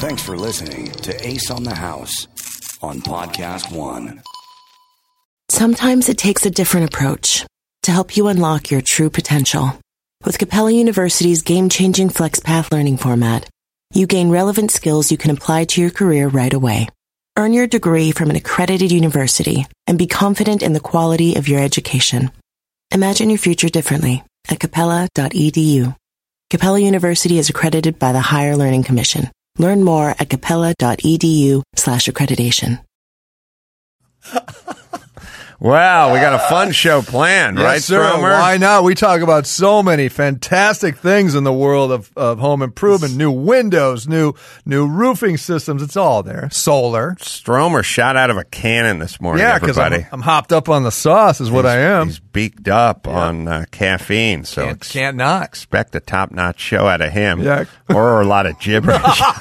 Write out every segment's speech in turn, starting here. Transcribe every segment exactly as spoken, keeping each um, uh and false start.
Thanks for listening to Ace on the House on Podcast One. Sometimes it takes a different approach to help you unlock your true potential. With Capella University's game-changing FlexPath learning format, you gain relevant skills you can apply to your career right away. Earn your degree from an accredited university and be confident in the quality of your education. Imagine your future differently at capella dot e d u. Capella University is accredited by the Higher Learning Commission. Learn more at capella dot e d u slash accreditation. Wow, we got a fun show planned, yes, right, sir. Stromer? Why not? We talk about so many fantastic things in the world of, of home improvement. New windows, new new roofing systems. It's all there. Solar. Stromer shot out of a cannon this morning, Yeah, because everybody. I'm, I'm hopped up on the sauce is what He's- I am. He's beaked up Yeah. on uh, caffeine, so Can't, ex- can't not. expect a top-notch show out of him. Yeah. Or a lot of gibberish.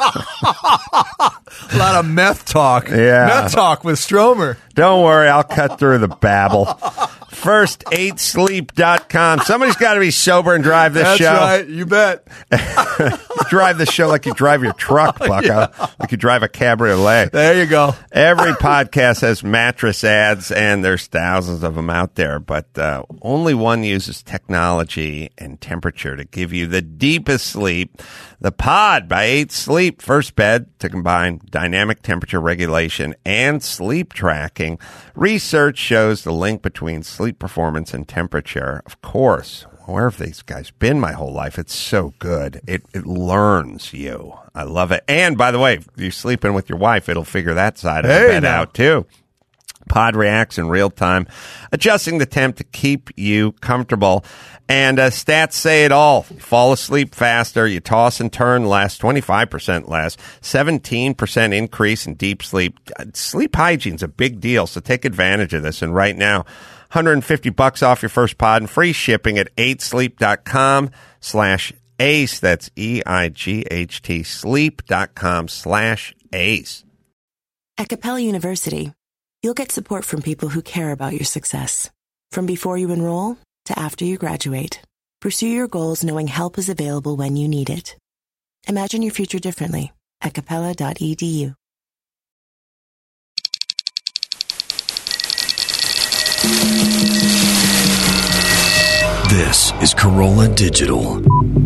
A lot of meth talk. Yeah. Meth talk with Stromer. Don't worry, I'll cut through the babble. First eight sleep dot com. Somebody's got to be sober and drive this That's show. right. You bet. You drive this show like you drive your truck, Bucko. Like you drive a cabriolet. There you go. Every podcast has mattress ads, and there's thousands of them out there, but uh, only one uses technology and temperature to give you the deepest sleep. The Pod by eight Sleep. First bed to combine dynamic temperature regulation and sleep tracking. Research shows the link between sleep performance and temperature. Of course, where have these guys been my whole life? It's so good. It it learns you. I love it. And by the way, if you're sleeping with your wife, it'll figure that side of the Hey, bed now. out too. Pod reacts in real time, adjusting the temp to keep you comfortable. And uh, stats say it all. You fall asleep faster, you toss and turn less, twenty-five percent less, seventeen percent increase in deep sleep. Sleep hygiene's a big deal, so take advantage of this. And right now, one hundred fifty bucks off your first pod and free shipping at eight sleep dot com slash ace. That's E I G H T sleep.com slash ace. At Capella University, you'll get support from people who care about your success. From before you enroll to after you graduate, pursue your goals knowing help is available when you need it. Imagine your future differently at capella dot e d u. This is Corolla Digital.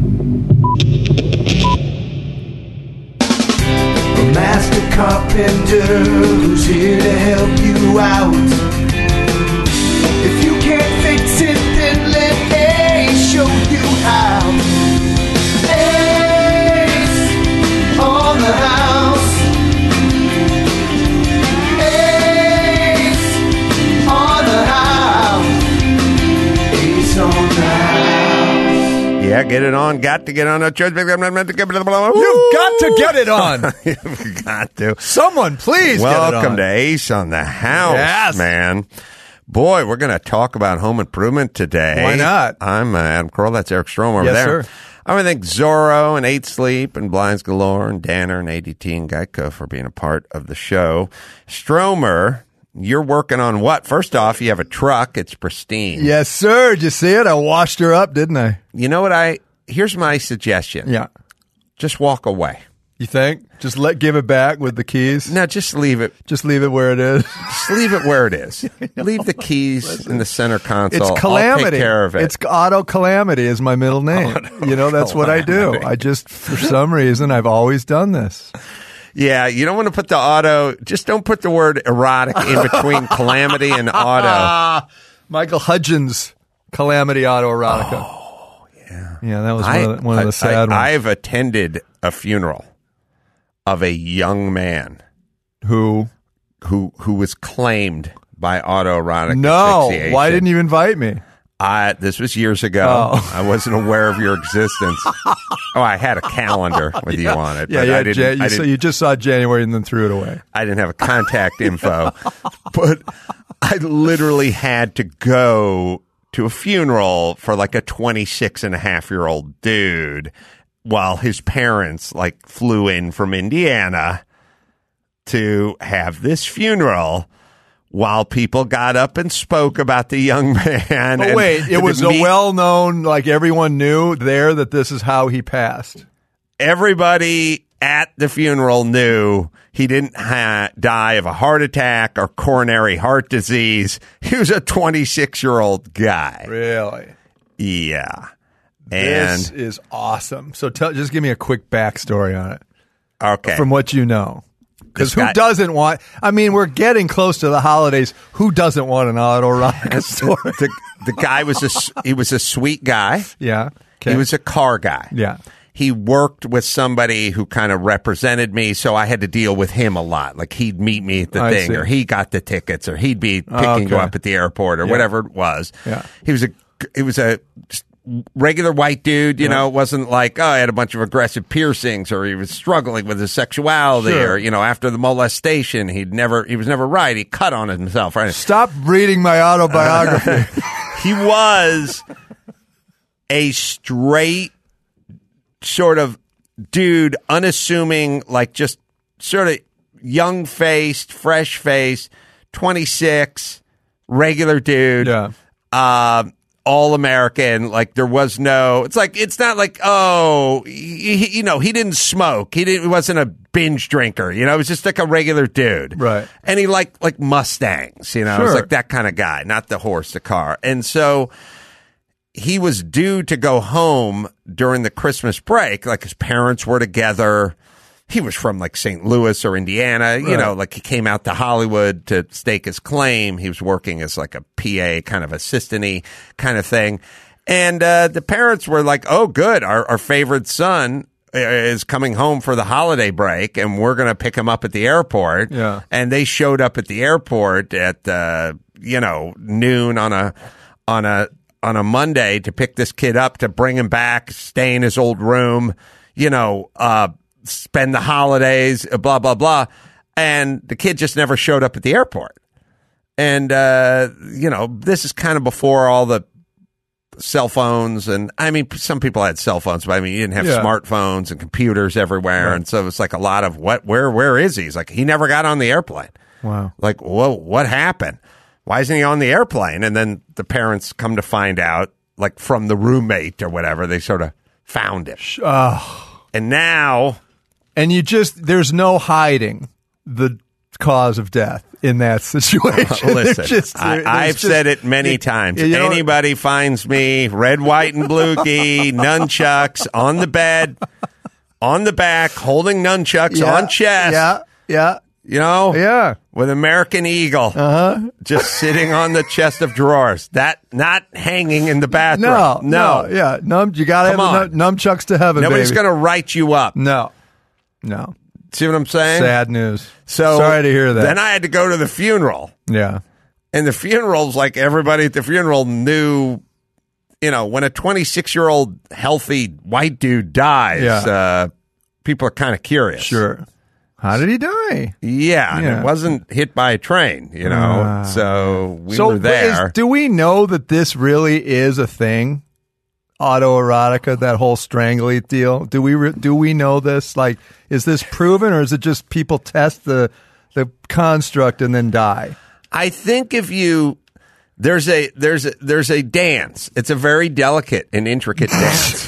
A master carpenter who's here to help you out. If you can't fix it, then let Ace show you how. Ace on the house. Ace on the house. Ace on the house. Yeah, get it on. Got to get on. You've got You've got to get it on. You've got to. Someone, please get it on. Welcome to Ace on the House, Yes. man. Boy, we're going to talk about home improvement today. Why not? I'm uh, Adam Kroll. That's Eric Strom over Yes, there. sir. I want to thank Zorro and eight Sleep and Blinds Galore and Danner and A D T and Geico for being a part of the show. Stromer, you're working on what? First off, you have a truck. It's pristine. Yes, sir. Did you see it? I washed her up, didn't I? You know what I... Here's my suggestion. Yeah. Just walk away. You think? Just let give it back with the keys? No, just leave it. Just leave it where it is. Just leave it where it is. Leave the keys in the center console. It's calamity. I'll take care of it. It's auto calamity is my middle name. Auto you know, that's what I do. calamity. I just, for some reason, I've always done this. Yeah, you don't want to put the auto. Just don't put the word erotic in between calamity and auto. Ah, Michael Hudgens, Calamity Auto Erotica. Oh, yeah. Yeah, that was I, one of the, one of the I- sad I, ones. I've attended a funeral of a young man Who? who who was claimed by autoerotic No. asphyxiation. Why didn't you invite me? I, this was years ago. Oh. I wasn't aware of your existence. Oh, I had a calendar with you on it. Yeah, but yeah. I didn't, Ja- I you, so didn't you just saw January and then threw it away. I didn't have a contact info, but I literally had to go to a funeral for like a twenty-six and a half year old dude while his parents like flew in from Indiana to have this funeral while people got up and spoke about the young man. But and wait, it the was a meet- well-known, like everyone knew there that this is how he passed. Everybody at the funeral knew he didn't ha- die of a heart attack or coronary heart disease. He was a twenty-six-year-old guy. Really? Yeah. And this is awesome. So tell, just give me a quick backstory on it. Okay. From what you know. Because This who guy- doesn't want, I mean, we're getting close to the holidays. Who doesn't want an autoerotic story? the, the guy was a s- he was a sweet guy. Yeah. Okay. He was a car guy. Yeah. He worked with somebody who kind of represented me, so I had to deal with him a lot. Like he'd meet me at the I thing, see. or he got the tickets, or he'd be picking Okay. you up at the airport, or Yeah. whatever it was. Yeah. He was a he was a regular white dude. You Yeah. know, it wasn't like, oh, I had a bunch of aggressive piercings, or he was struggling with his sexuality, Sure. or you know, after the molestation, he'd never he was never right. He cut on himself. Right. Stop reading my autobiography. He was a straight sort of dude, unassuming, like just sort of young faced, fresh faced, twenty-six, regular dude. Yeah. Um, all American. Like there was no, it's like, it's not like, oh, he, he- you know, he didn't smoke. He didn't, he wasn't a binge drinker. You know, it was just like a regular dude. Right. And he liked like Mustangs, you know, it was Sure. like that kind of guy, not the horse, the car. And so he was due to go home during the Christmas break. Like his parents were together. He was from like Saint Louis or Indiana, you Right. know, like he came out to Hollywood to stake his claim. He was working as like a P A kind of assistant-y kind of thing. And uh, the parents were like, oh, good. Our, our favorite son is coming home for the holiday break, and we're going to pick him up at the airport. Yeah. And they showed up at the airport at, uh, you know, noon on a, on a, on a Monday to pick this kid up, to bring him back, stay in his old room, you know, uh, spend the holidays, blah, blah, blah. And the kid just never showed up at the airport. And, uh, you know, this is kind of before all the cell phones. And I mean, some people had cell phones, but I mean, you didn't have Yeah. smartphones and computers everywhere. Right. And so it's like a lot of what, where, where is he? He's like, he never got on the airplane. Wow. Like, whoa, what happened? Why isn't he on the airplane? And then the parents come to find out, like from the roommate or whatever, they sort of found him. Oh. And now, And you just, there's no hiding the cause of death in that situation. listen, There's just- I, there's I've just- said it many you- times. you know- Anybody finds me red, white, and blue gi, nunchucks on the bed, on the back, holding nunchucks Yeah, on chest, Yeah, yeah, you know, yeah. with American Eagle, uh-huh. just sitting on the chest of drawers. That not hanging in the bathroom. No, no, no, yeah. Num, you got to have Come the on. num- nunchucks to heaven, Nobody's baby. going to write you up. No, no. See what I'm saying? Sad news. So sorry to hear that. Then I had to go to the funeral. yeah. And the funeral's like everybody at the funeral knew, you know, when a twenty-six-year-old healthy white dude dies, Yeah. uh, people are kind of curious. Sure. How did he die? Yeah, and Yeah. it wasn't hit by a train, you know. Ah. so we so were there. is- do we know that this really is a thing? Autoerotica, that whole strangly deal. Do we re- do we know this? Like, is this proven, or is it just people test the the construct and then die? I think if you there's a there's a, there's a dance. It's a very delicate and intricate dance,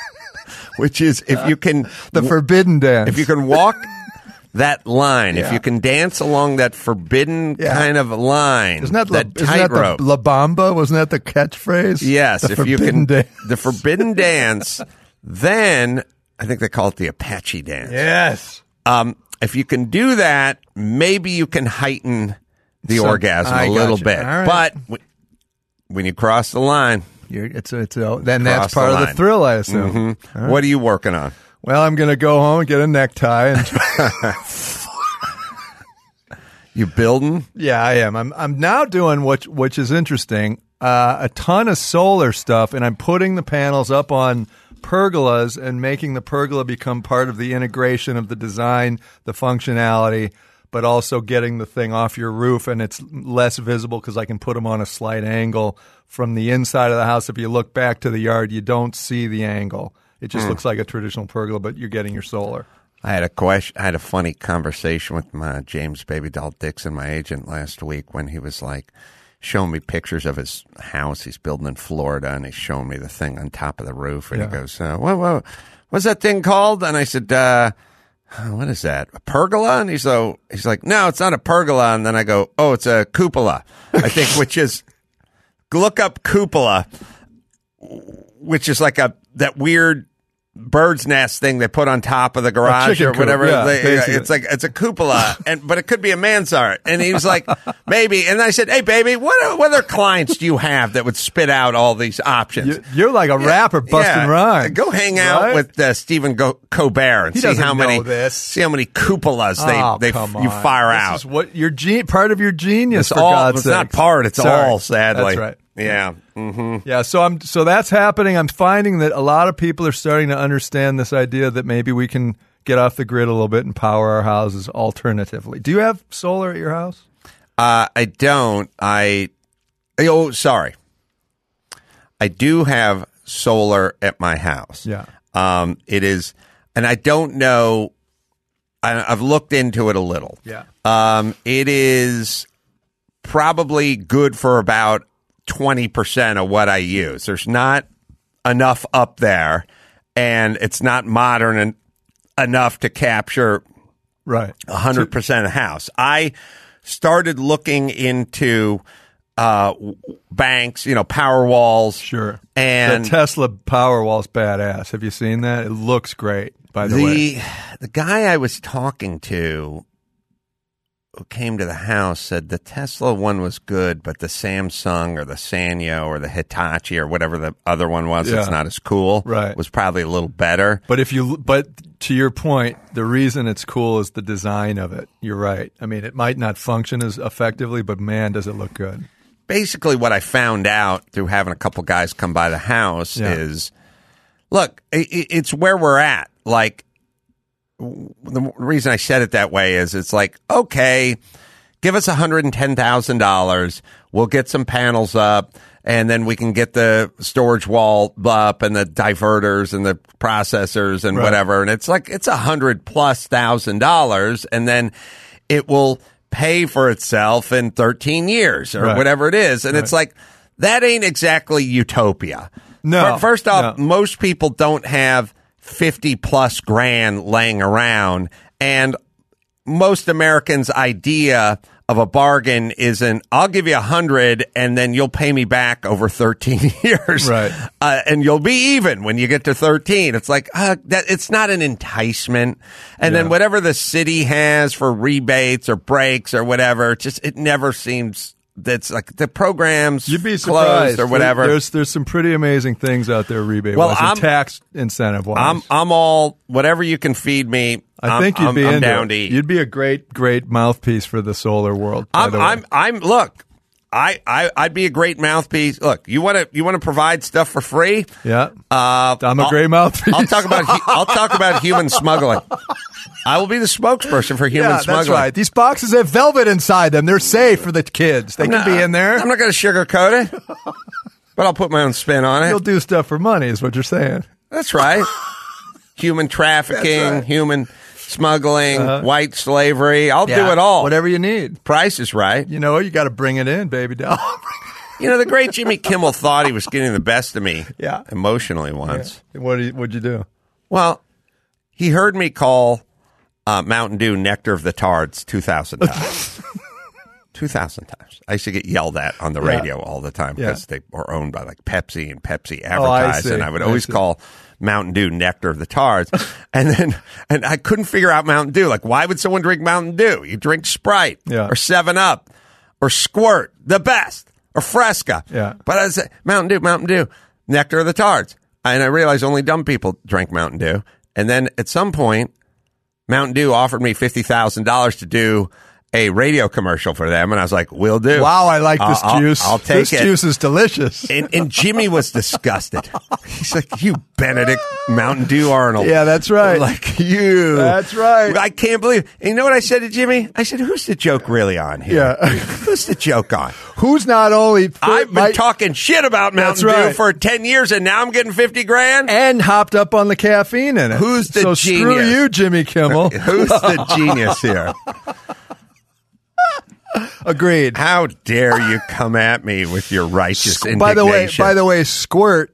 which is if you can The forbidden dance. if you can walk that line, if Yeah. you can dance along that forbidden Yeah. kind of line, isn't that, La, that isn't that tightrope. the La Bamba? Wasn't that the catchphrase? Yes, The if you forbidden can, dance. the forbidden dance, then I think they call it the Apache dance. Yes. Um, if you can do that, maybe you can heighten the So- orgasm I a little gotcha. bit. All right. But w- when you cross the line, You're, it's a, it's a, then Cross that's the part of the line. thrill, I assume. mhm. What are you working on? Well, I'm going to go home and get a necktie. And You building? yeah, I am. I'm I'm now doing what which is interesting. Uh, a ton of solar stuff, and I'm putting the panels up on pergolas and making the pergola become part of the integration of the design, the functionality, but also getting the thing off your roof, and it's less visible because I can put them on a slight angle from the inside of the house. If you look back to the yard, you don't see the angle. It just looks like a traditional pergola, but you're getting your solar. I had a question. I had a funny conversation with my James Baby Doll Dixon, my agent, last week when he was like showing me pictures of his house he's building in Florida, and he's showing me the thing on top of the roof, and Yeah. he goes, uh, "What, what, what's that thing called?" And I said, uh, what is that? A pergola? And he's so he's like, no, it's not a pergola. And then I go, oh, it's a cupola, I think, which is look up cupola, which is like a that weird bird's nest thing they put on top of the garage or whatever. Coop, yeah, they, it's like it's a cupola, and but it could be a mansard. And he was like, maybe. And I said, hey, baby, what, what other clients do you have that would spit out all these options? You, you're like a yeah, rapper busting yeah. rhymes. Go hang out right? with uh, Stephen Go- Colbert and he see how many this. see how many cupolas they oh, they come you on. fire this out. Is what your ge- part of your genius? It's for all. God's It's sake. not part. It's Sorry. all. Sadly, that's right. Yeah. Mm-hmm. Yeah, so I'm so that's happening. I'm finding that a lot of people are starting to understand this idea that maybe we can get off the grid a little bit and power our houses alternatively. Do you have solar at your house? Uh, I don't. I oh, sorry. I do have solar at my house. Yeah. Um, it is, and I don't know. I, I've looked into it a little. Yeah. Um, it is probably good for about twenty percent of what I use. There's not enough up there, and it's not modern en- enough to capture right one hundred percent of the house. I started looking into uh, banks, you know, power walls. Sure. And the Tesla Powerwall's badass. Have you seen that? It looks great, by the, the way. The guy I was talking to who came to the house said the Tesla one was good, but the Samsung or the Sanyo or the Hitachi or whatever the other one was, yeah. it's not as cool, right. was probably a little better. But if you, but to your point, the reason it's cool is the design of it. You're right. I mean, it might not function as effectively, but man, does it look good. Basically, what I found out through having a couple guys come by the house yeah. is, look, it, it's where we're at. Like, the reason I said it that way is it's like, okay, give us one hundred ten thousand dollars. We'll get some panels up, and then we can get the storage wall up and the diverters and the processors and right. whatever. And it's like, it's a hundred plus thousand dollars, and then it will pay for itself in thirteen years or right. whatever it is. And right. it's like, that ain't exactly utopia. No. First off, no. most people don't have fifty plus grand laying around, and most Americans' idea of a bargain isn't, I'll give you a hundred and then you'll pay me back over thirteen years. Right. Uh, and you'll be even when you get to thirteen. It's like, uh, that it's not an enticement. And yeah. then whatever the city has for rebates or breaks or whatever, it just, it never seems that's like the programs You'd be closed surprised or whatever. There, there's there's some pretty amazing things out there rebate Well, wise I'm- and tax incentive wise. I'm I'm all whatever you can feed me. I I'm, think you'd I'm, be I'm into down it. to eat. You'd be a great great mouthpiece for the solar world. By I'm the way. I'm I'm look. I, I I'd be a great mouthpiece. Look, you want to you want to provide stuff for free? yeah. Uh, I'm a I'll- great mouthpiece. I'll talk about hu- I'll talk about human smuggling. I will be the spokesperson for human yeah, smuggling. that's right. These boxes have velvet inside them. They're safe for the kids. They I'm can not- be in there. I'm not going to sugarcoat it, but I'll put my own spin on it. You'll do stuff for money, is what you're saying. That's right. Human trafficking, That's right. human smuggling, Uh-huh. white slavery. I'll do Yeah, it all. Whatever you need. Price is right. You know, you got to bring it in, baby doll. You know, the great Jimmy Kimmel thought he was getting the best of me Yeah. emotionally once. what did you, what'd you do? Well, he heard me call uh, Mountain Dew Nectar of the Tards two thousand times. two thousand times. I used to get yelled at on the Yeah. radio all the time because Yeah. they were owned by like Pepsi and Pepsi Oh, I advertised. see. and I would I always see. call Mountain Dew Nectar of the Tards. and then and I couldn't figure out Mountain Dew. Like, why would someone drink Mountain Dew? You drink Sprite Yeah. or seven up or Squirt, the best, or Fresca. Yeah. But I said, Mountain Dew, Mountain Dew, Nectar of the Tards. And I realized only dumb people drank Mountain Dew. And then at some point, Mountain Dew offered me fifty thousand dollars to do a radio commercial for them. And I was like, will do. Wow, I like this I'll- I'll- juice. I'll take this it. juice is delicious. And, and Jimmy was disgusted. He's like, you Benedict Mountain Dew Arnold. Yeah, that's right. Like you. That's right. I can't believe. And you know what I said to Jimmy? I said, who's the joke really on here? Yeah. Who's the joke on? Who's not only I've been might- talking shit about That's Mountain Dew right. for ten years, and now I'm getting fifty grand? and hopped up on the caffeine in it. Who's the so genius? Screw you, Jimmy Kimmel. Who's the genius here? Agreed. How dare you come at me with your righteous indignation? By the way, by the way, Squirt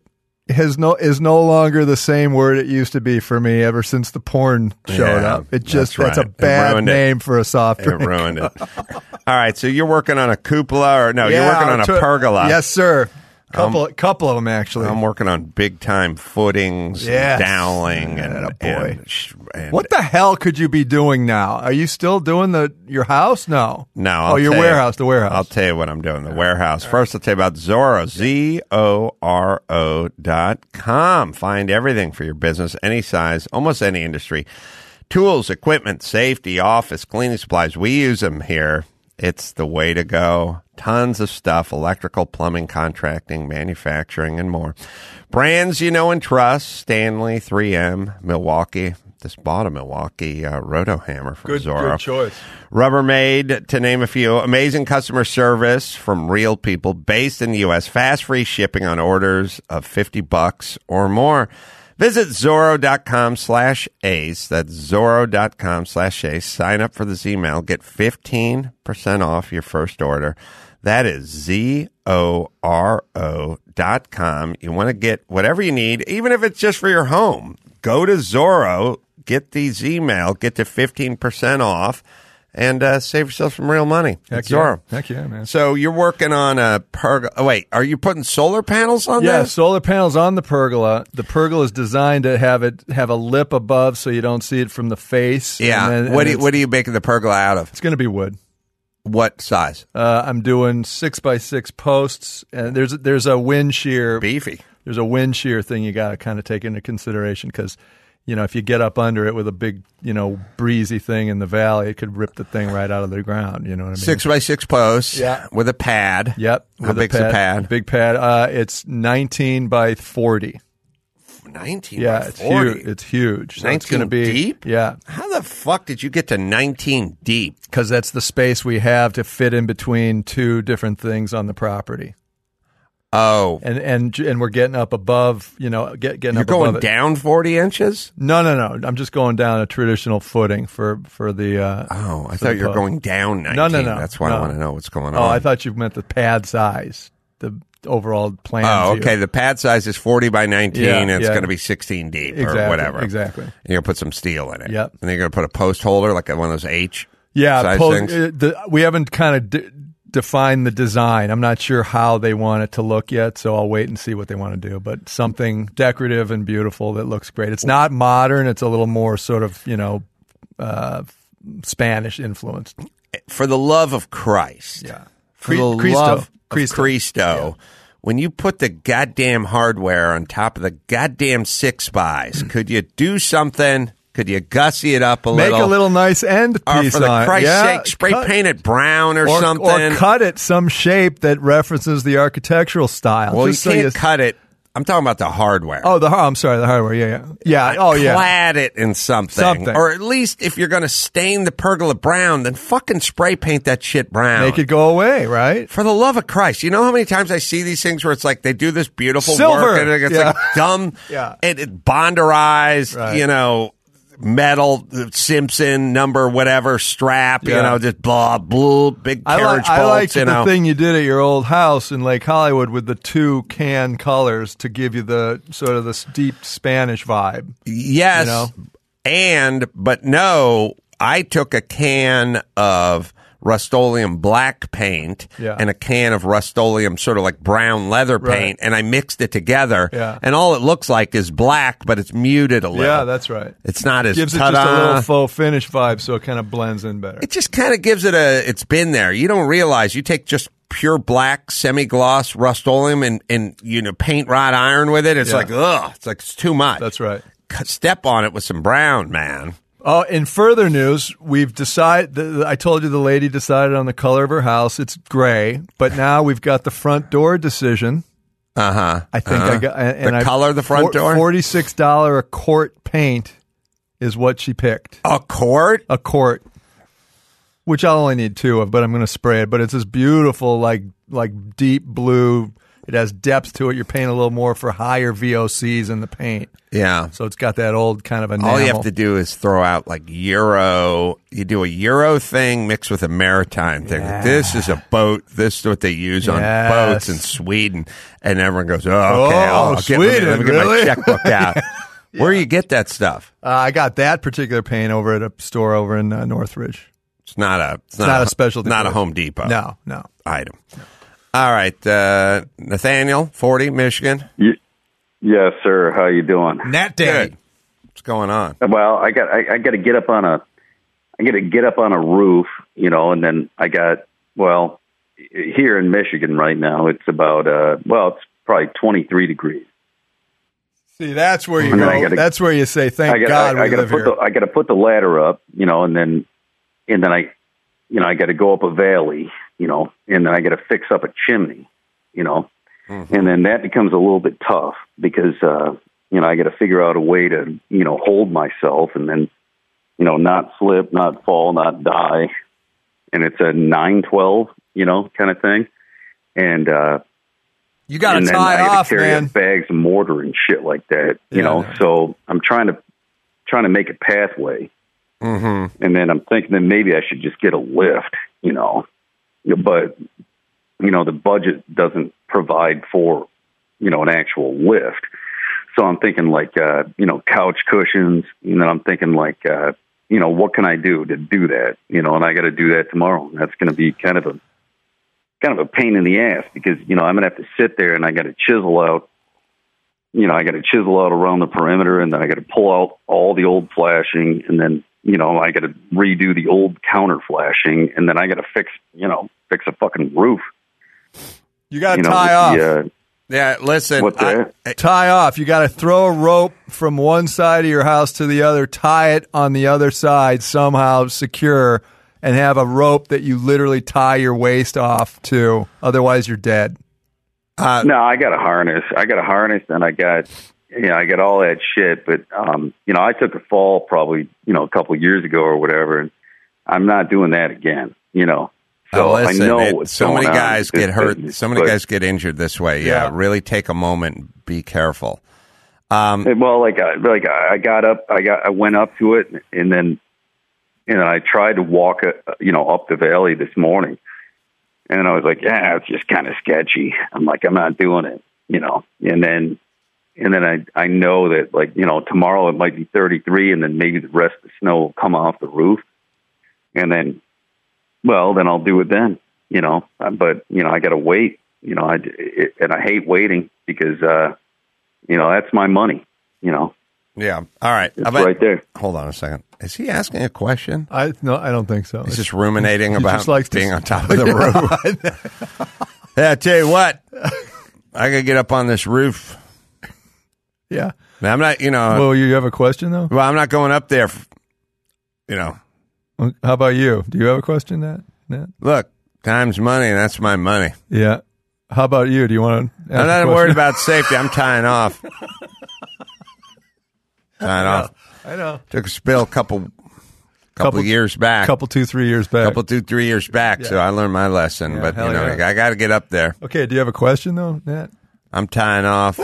has no is no longer the same word it used to be for me ever since the porn showed Yeah, up. It just that's that's, right. a It bad ruined it. name for a soft It drink. ruined it. All right, so you're working on a cupola, or no, you're Yeah, working on a to- pergola. Yes, sir. Couple couple of them actually. I'm working on big time footings, Yes. and doweling, and, Atta boy. and, sh- and What the hell could you be doing now? Are you still doing the your house? No. No, oh, I'll your tell you- warehouse, the warehouse. I'll tell you what I'm doing. The warehouse. First, I'll tell you about Zorro. Z O R O dot com. Find everything for your business, any size, almost any industry. Tools, equipment, safety, office, cleaning supplies. We use them here. It's the way to go. Tons of stuff, electrical, plumbing, contracting, manufacturing, and more. Brands you know and trust, Stanley, three M, Milwaukee. Just bought a Milwaukee uh, Roto Hammer from good, Zorro. good choice. Rubbermaid, to name a few. Amazing customer service from real people based in the U S. Fast, free shipping on orders of fifty bucks or more. Visit Zorro.com slash ace. That's Zorro.com slash ace. Sign up for this email. Get fifteen percent off your first order. That is Z O R O dot com. You want to get whatever you need, even if it's just for your home. Go to Zorro, get these email, get to fifteen percent off, and uh, save yourself some real money. Heck It's yeah. Zorro. Heck yeah, man. So you're working on a pergola. Oh, wait, are you putting solar panels on Yeah, this? solar panels on the pergola. The pergola is designed to have it have a lip above so you don't see it from the face. Yeah. And then- what and do you, it's, what are you making the pergola out of? it's going to be wood. What size? Uh, I'm doing six by six posts, and there's there's a wind shear. Beefy. There's a wind shear thing you got to kind of take into consideration because, you know, if you get up under it with a big, you know, breezy thing in the valley, it could rip the thing right out of the ground. You know what I mean? Six by six posts. Yeah. With a pad. Yep. How with a big's the pad? Big pad. Uh, it's nineteen by forty. nineteen Yeah, by it's forty. huge. It's huge. So it's nineteen going to be deep? Yeah, How the fuck did you get to nineteen deep? because that's the space we have to fit in between two different things on the property, Oh. and and and we're getting up above. You know, get, getting You're up going above it. down forty inches? No, no, no. I'm just going down a traditional footing for for the. Uh, Oh, I for thought the you were post. going down nineteen. No, no, no. That's why no. I want to know what's going on. Oh, I thought you meant the pad size, the overall plan. Oh, view. okay. The pad size is forty by nineteen, Yeah, and it's yeah. going to be sixteen deep Exactly, or whatever. exactly. And you're going to put some steel in it. Yep. And then you're going to put a post holder, like one of those H Yeah, size post, things. uh, the, we haven't kind of d- defined the design. I'm not sure how they want it to look yet, so I'll wait and see what they want to do. But something decorative and beautiful that looks great. It's not modern. It's a little more sort of, you know, uh, Spanish influenced. For the love of Christ. Yeah. For Cri- the Cristo. love Cristo. of Cristo. When you put the goddamn hardware on top of the goddamn six bys, could you do something? Could you gussy it up a Make little? a little nice end Or piece for the on it. Christ's Yeah, sake, spray cut- paint it brown or, or, something. or cut it some shape that references the architectural style. well, just you so can't cut it. I'm talking about the hardware. Oh, the har- I'm sorry, the hardware. Yeah, yeah, yeah. Oh, yeah. Clad it in something. Something. Or at least if you're going to stain the pergola brown, then fucking spray paint that shit brown. Make it go away, right? For the love of Christ, you know how many times I see these things where it's like they do this beautiful Silver. work and it's Yeah. like dumb, Yeah. and it bonderized, Right. you know, metal Simpson number whatever strap, you Yeah. know, just blah blah big I carriage like, I like bolts, you the know. thing you did at your old house in Lake Hollywood with the two can colors to give you the sort of this deep Spanish vibe. Yes, You know? and but no, I took a can of Rust-Oleum black paint Yeah. and a can of Rust-Oleum sort of like brown leather Right. paint, and I mixed it together. Yeah. And all it looks like is black, but it's muted a little. Yeah, that's right. It's not as Gives it ta-da. just a little faux finish vibe, so it kind of blends in better. It just kind of gives it a. It's been there. You don't realize you take just pure black semi-gloss Rust-Oleum and and you know paint wrought iron with it. It's Yeah. like ugh. It's like it's too much. That's right. Step on it with some brown, man. Oh, in further news, we've decided. The, I told you the lady decided on the color of her house. It's gray, but now we've got the front door decision. Uh huh. I think I got and the I, color of the front door. Forty-six dollar a quart paint is what she picked. A quart. A quart, which I'll only need two of, but I'm going to spray it. But it's this beautiful, like like deep blue It has depth to it. You're paying a little more for higher V O Cs in the paint. Yeah. So it's got that old kind of enamel. All you have to do is throw out like Euro. You do a Euro thing mixed with a maritime thing. Yeah. This is a boat. This is what they use on Yes. boats in Sweden. And everyone goes, oh, okay. Oh, I'll, I'll get, let me- Sweden, let me, get really? my checkbook out. Where do you get that stuff? Uh, I got that particular paint over at a store over in uh, Northridge. It's not a. It's, It's not a specialty Not a place. Home Depot. No, no. Item. All right, uh, Nathaniel, forty, Michigan. Y- yes, sir. How you doing? Nat Day. Good. What's going on? Well, I got I, I got to get up on a I got to get up on a roof, you know, and then I got well here in Michigan right now. It's about uh well, it's probably twenty-three degrees. See, that's where you And then go. I gotta- that's where you say, thank I got God I, I we got to live put here. the I got to put the ladder up, you know, and then and then I you know I got to go up a valley, you know, and then I got to fix up a chimney, you know, Mm-hmm. and then that becomes a little bit tough because uh, you know I got to figure out a way to you know hold myself and then you know not slip, not fall, not die, and it's a nine twelve, you know, kind of thing, and. uh You got to and then tie I gotta off, carry man. up bags of mortar and shit like that, you Yeah, know. man. So I'm trying to trying to make a pathway, Mm-hmm. and then I'm thinking that maybe I should just get a lift, you know. But you know, the budget doesn't provide for you know an actual lift. So I'm thinking like uh, you know couch cushions, and then I'm thinking like uh, you know what can I do to do that, you know, and I got to do that tomorrow. And that's going to be kind of a kind of a pain in the ass because, you know, I'm going to have to sit there and I got to chisel out, you know, I got to chisel out around the perimeter and then I got to pull out all the old flashing and then, you know, I got to redo the old counter flashing and then I got to fix, you know, fix a fucking roof. You got to You know, tie off. with the, uh, Yeah, listen. What's I- that? I- Tie off. You got to throw a rope from one side of your house to the other, tie it on the other side somehow secure, and have a rope that you literally tie your waist off to. Otherwise, you're dead. uh, no, I got a harness. I got a harness and I got, you know, I got all that shit. But, um, you know, I took a fall probably, you know, a couple of years ago or whatever. And I'm not doing that again, you know. So oh, listen, I know it- what's so going many on guys in get this hurt. business, So many but- guys get injured this way. Yeah, Yeah. really take a moment and be careful. Um, Well, like I, like I got up, I got, I went up to it, and then, you know, I tried to walk, uh, you know, up the valley this morning, and I was like, yeah, it's just kind of sketchy. I'm like, I'm not doing it, you know, and then, and then I, I know that like, you know, tomorrow it might be thirty-three, and then maybe the rest of the snow will come off the roof, and then, well, then I'll do it then, you know, Uh, but you know, I got to wait, you know, I, it, and I hate waiting because, uh, you know, that's my money, you know. yeah. All right. It's How about- right there. Hold on a second. Is he asking a question? I no, I don't think so. He's just ruminating He about just likes to- being on top of the roof. Yeah, I tell you what, I gotta get up on this roof. Yeah. Now, I'm not, you know, Well, you have a question though. well, I'm not going up there. f- You know, How about you? Do you have a question, Nat? Nat? look, time's money, and that's my money. Yeah. How about you? Do you want to? I'm not worried about safety. I'm tying off. tying off. I know. Took a spill a couple, couple, Couple- years back. Couple, two, three years back. couple, two, three years back. So I learned my lesson. Yeah, but hell you know, yeah. I got to get up there. Okay. Do you have a question though, Nat? I'm tying off.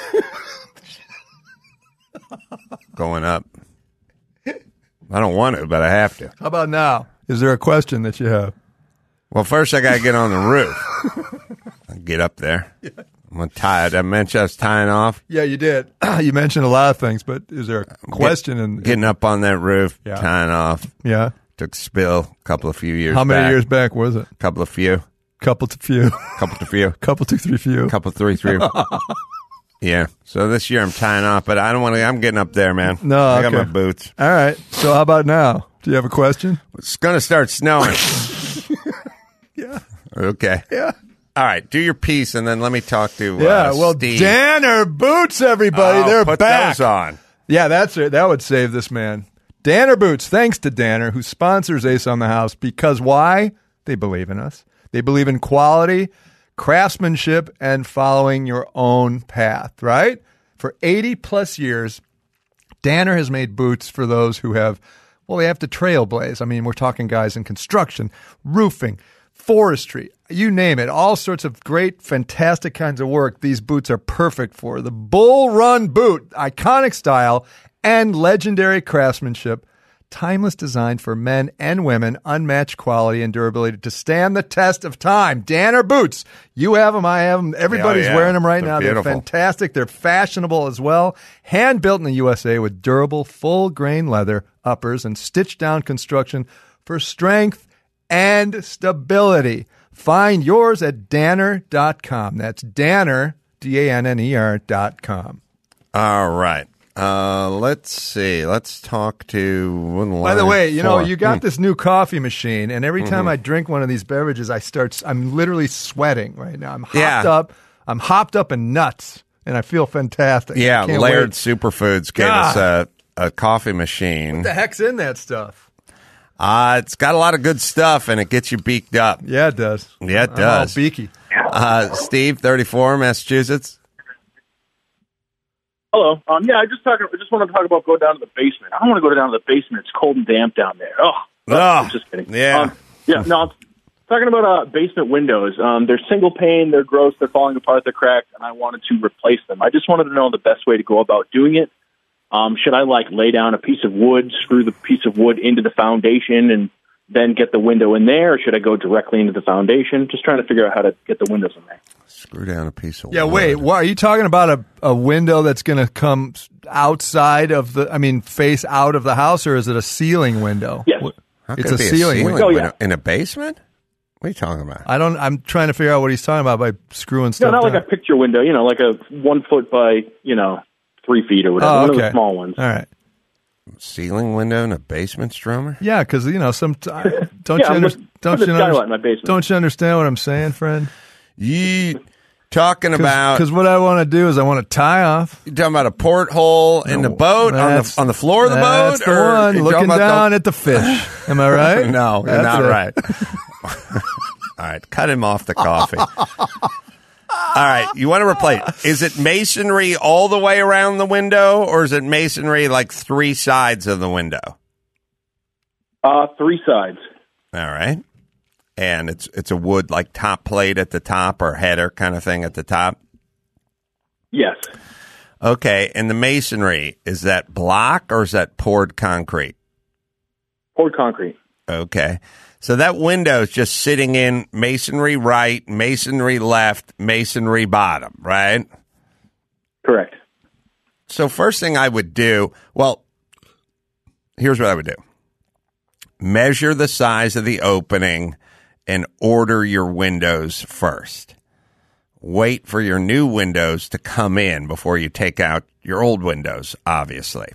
Going up. I don't want to, but I have to. How about now? Is there a question that you have? Well, first I got to get on the roof. I get up there. I'm gonna tie it. I mentioned I was tying off. Yeah, you did. You mentioned a lot of things, but is there a question? in, Getting up on that roof, Yeah. tying off. yeah. Took a spill a couple of few years How many back. years back was it? couple of few. Couple to few. Couple to few. Couple two, three, few. couple three three. Yeah. So this year I'm tying off, but I don't want to. I'm getting up there, man. No, I got okay. my boots. All right. So how about now? Do you have a question? It's going to start snowing. Yeah. Okay. Yeah. All right. Do your piece, and then let me talk to Yeah. uh, well, Steve. Danner Boots, everybody. Oh, They're put back. those on. Yeah, that's it. That would save this man. Danner Boots, thanks to Danner, who sponsors Ace on the House. Because why? They believe in us. They believe in quality, craftsmanship, and following your own path, right? For eighty plus years, Danner has made boots for those who have, well, they have to trailblaze. I mean, we're talking guys in construction, roofing, forestry, you name it, all sorts of great, fantastic kinds of work these boots are perfect for. The Bull Run boot, iconic style and legendary craftsmanship, timeless design for men and women, unmatched quality and durability to stand the test of time. Danner boots, you have them, I have them, everybody's Oh, yeah. wearing them right They're now. beautiful. They're fantastic. They're fashionable as well. Hand built in the U S A with durable, full grain leather uppers and stitched down construction for strength and stability. Find yours at danner dot com. That's Danner, D A N N E R dot com. All right. Uh, let's see. Let's talk to. By the way, you know, four. you got Mm. this new coffee machine, and every time Mhm. I drink one of these beverages, I start, I'm literally sweating right now. I'm hopped Yeah. up. I'm hopped up in nuts, and I feel fantastic. Yeah, I can't Laird wait. Superfoods gave us a, a coffee machine. What the heck's in that stuff? Uh, it's got a lot of good stuff, and it gets you beaked up. Yeah, it does. Yeah, it I'm does. all beaky. Uh, Steve, thirty-four, Massachusetts. Hello. Um, yeah, I just talking. I just want to talk about go down to the basement. I don't want to go down to the basement. It's cold and damp down there. Oh, Oh, I'm just kidding. yeah. Um, yeah. No, I'm talking about uh, basement windows. Um, they're single pane. They're gross. They're falling apart. They're cracked, and I wanted to replace them. I just wanted to know the best way to go about doing it. Um, should I like lay down a piece of wood, screw the piece of wood into the foundation, and then get the window in there, or should I go directly into the foundation? Just trying to figure out how to get the windows in there. Screw down a piece of Yeah, wood. wait. What, are you talking about a, a window that's going to come outside of the, I mean, face out of the house, or is it a ceiling window? Yes. How It's could a it be ceiling window. Oh, yeah. window in a basement? What are you talking about? I don't, I'm trying to figure out what he's talking about by screwing No, stuff not down. like a picture window. You know, like a one foot by you know three feet or whatever. Oh, One of okay. the small ones. All right. Ceiling window in a basement, Stromer? Yeah, because you know, some don't Yeah, you I'm under, looking- don't put you a skylight under, in my basement. don't you understand what I'm saying, friend? You talking about? Because what I want to do is I want to tie off. You talking about a porthole in the boat on That's- the on the floor of the that's boat? the or one you looking talking about down the- at the fish. Am I right? No, you're That's not it. right. All right, cut him off the coffee. All right, you want to replace. Is it masonry all the way around the window, or is it masonry like three sides of the window? Uh, three sides. All right. And it's it's a wood like top plate at the top or header kind of thing at the top? Yes. Okay, and the masonry, is that block or is that poured concrete? Poured concrete. Okay. So that window is just sitting in masonry right, masonry left, masonry bottom, right? Correct. So first thing I would do, well, here's what I would do. Measure the size of the opening and order your windows first. Wait for your new windows to come in before you take out your old windows, obviously.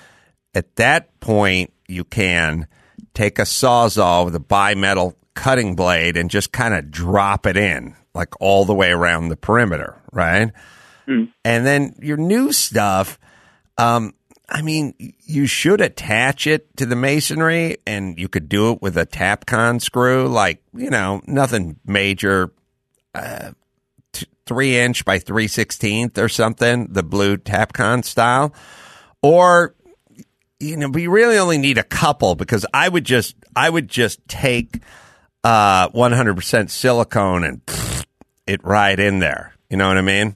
At that point, you can take a Sawzall with a bimetal cutting blade and just kind of drop it in, like all the way around the perimeter, right? Mm. And then your new stuff, um, I mean, you should attach it to the masonry, and you could do it with a Tapcon screw, like, you know, nothing major, uh, t- three inch by three sixteenth or something, the blue Tapcon style. Or, you know, but you really only need a couple, because I would just, I would just take uh, one hundred percent silicone and pfft, it right in there. You know what I mean?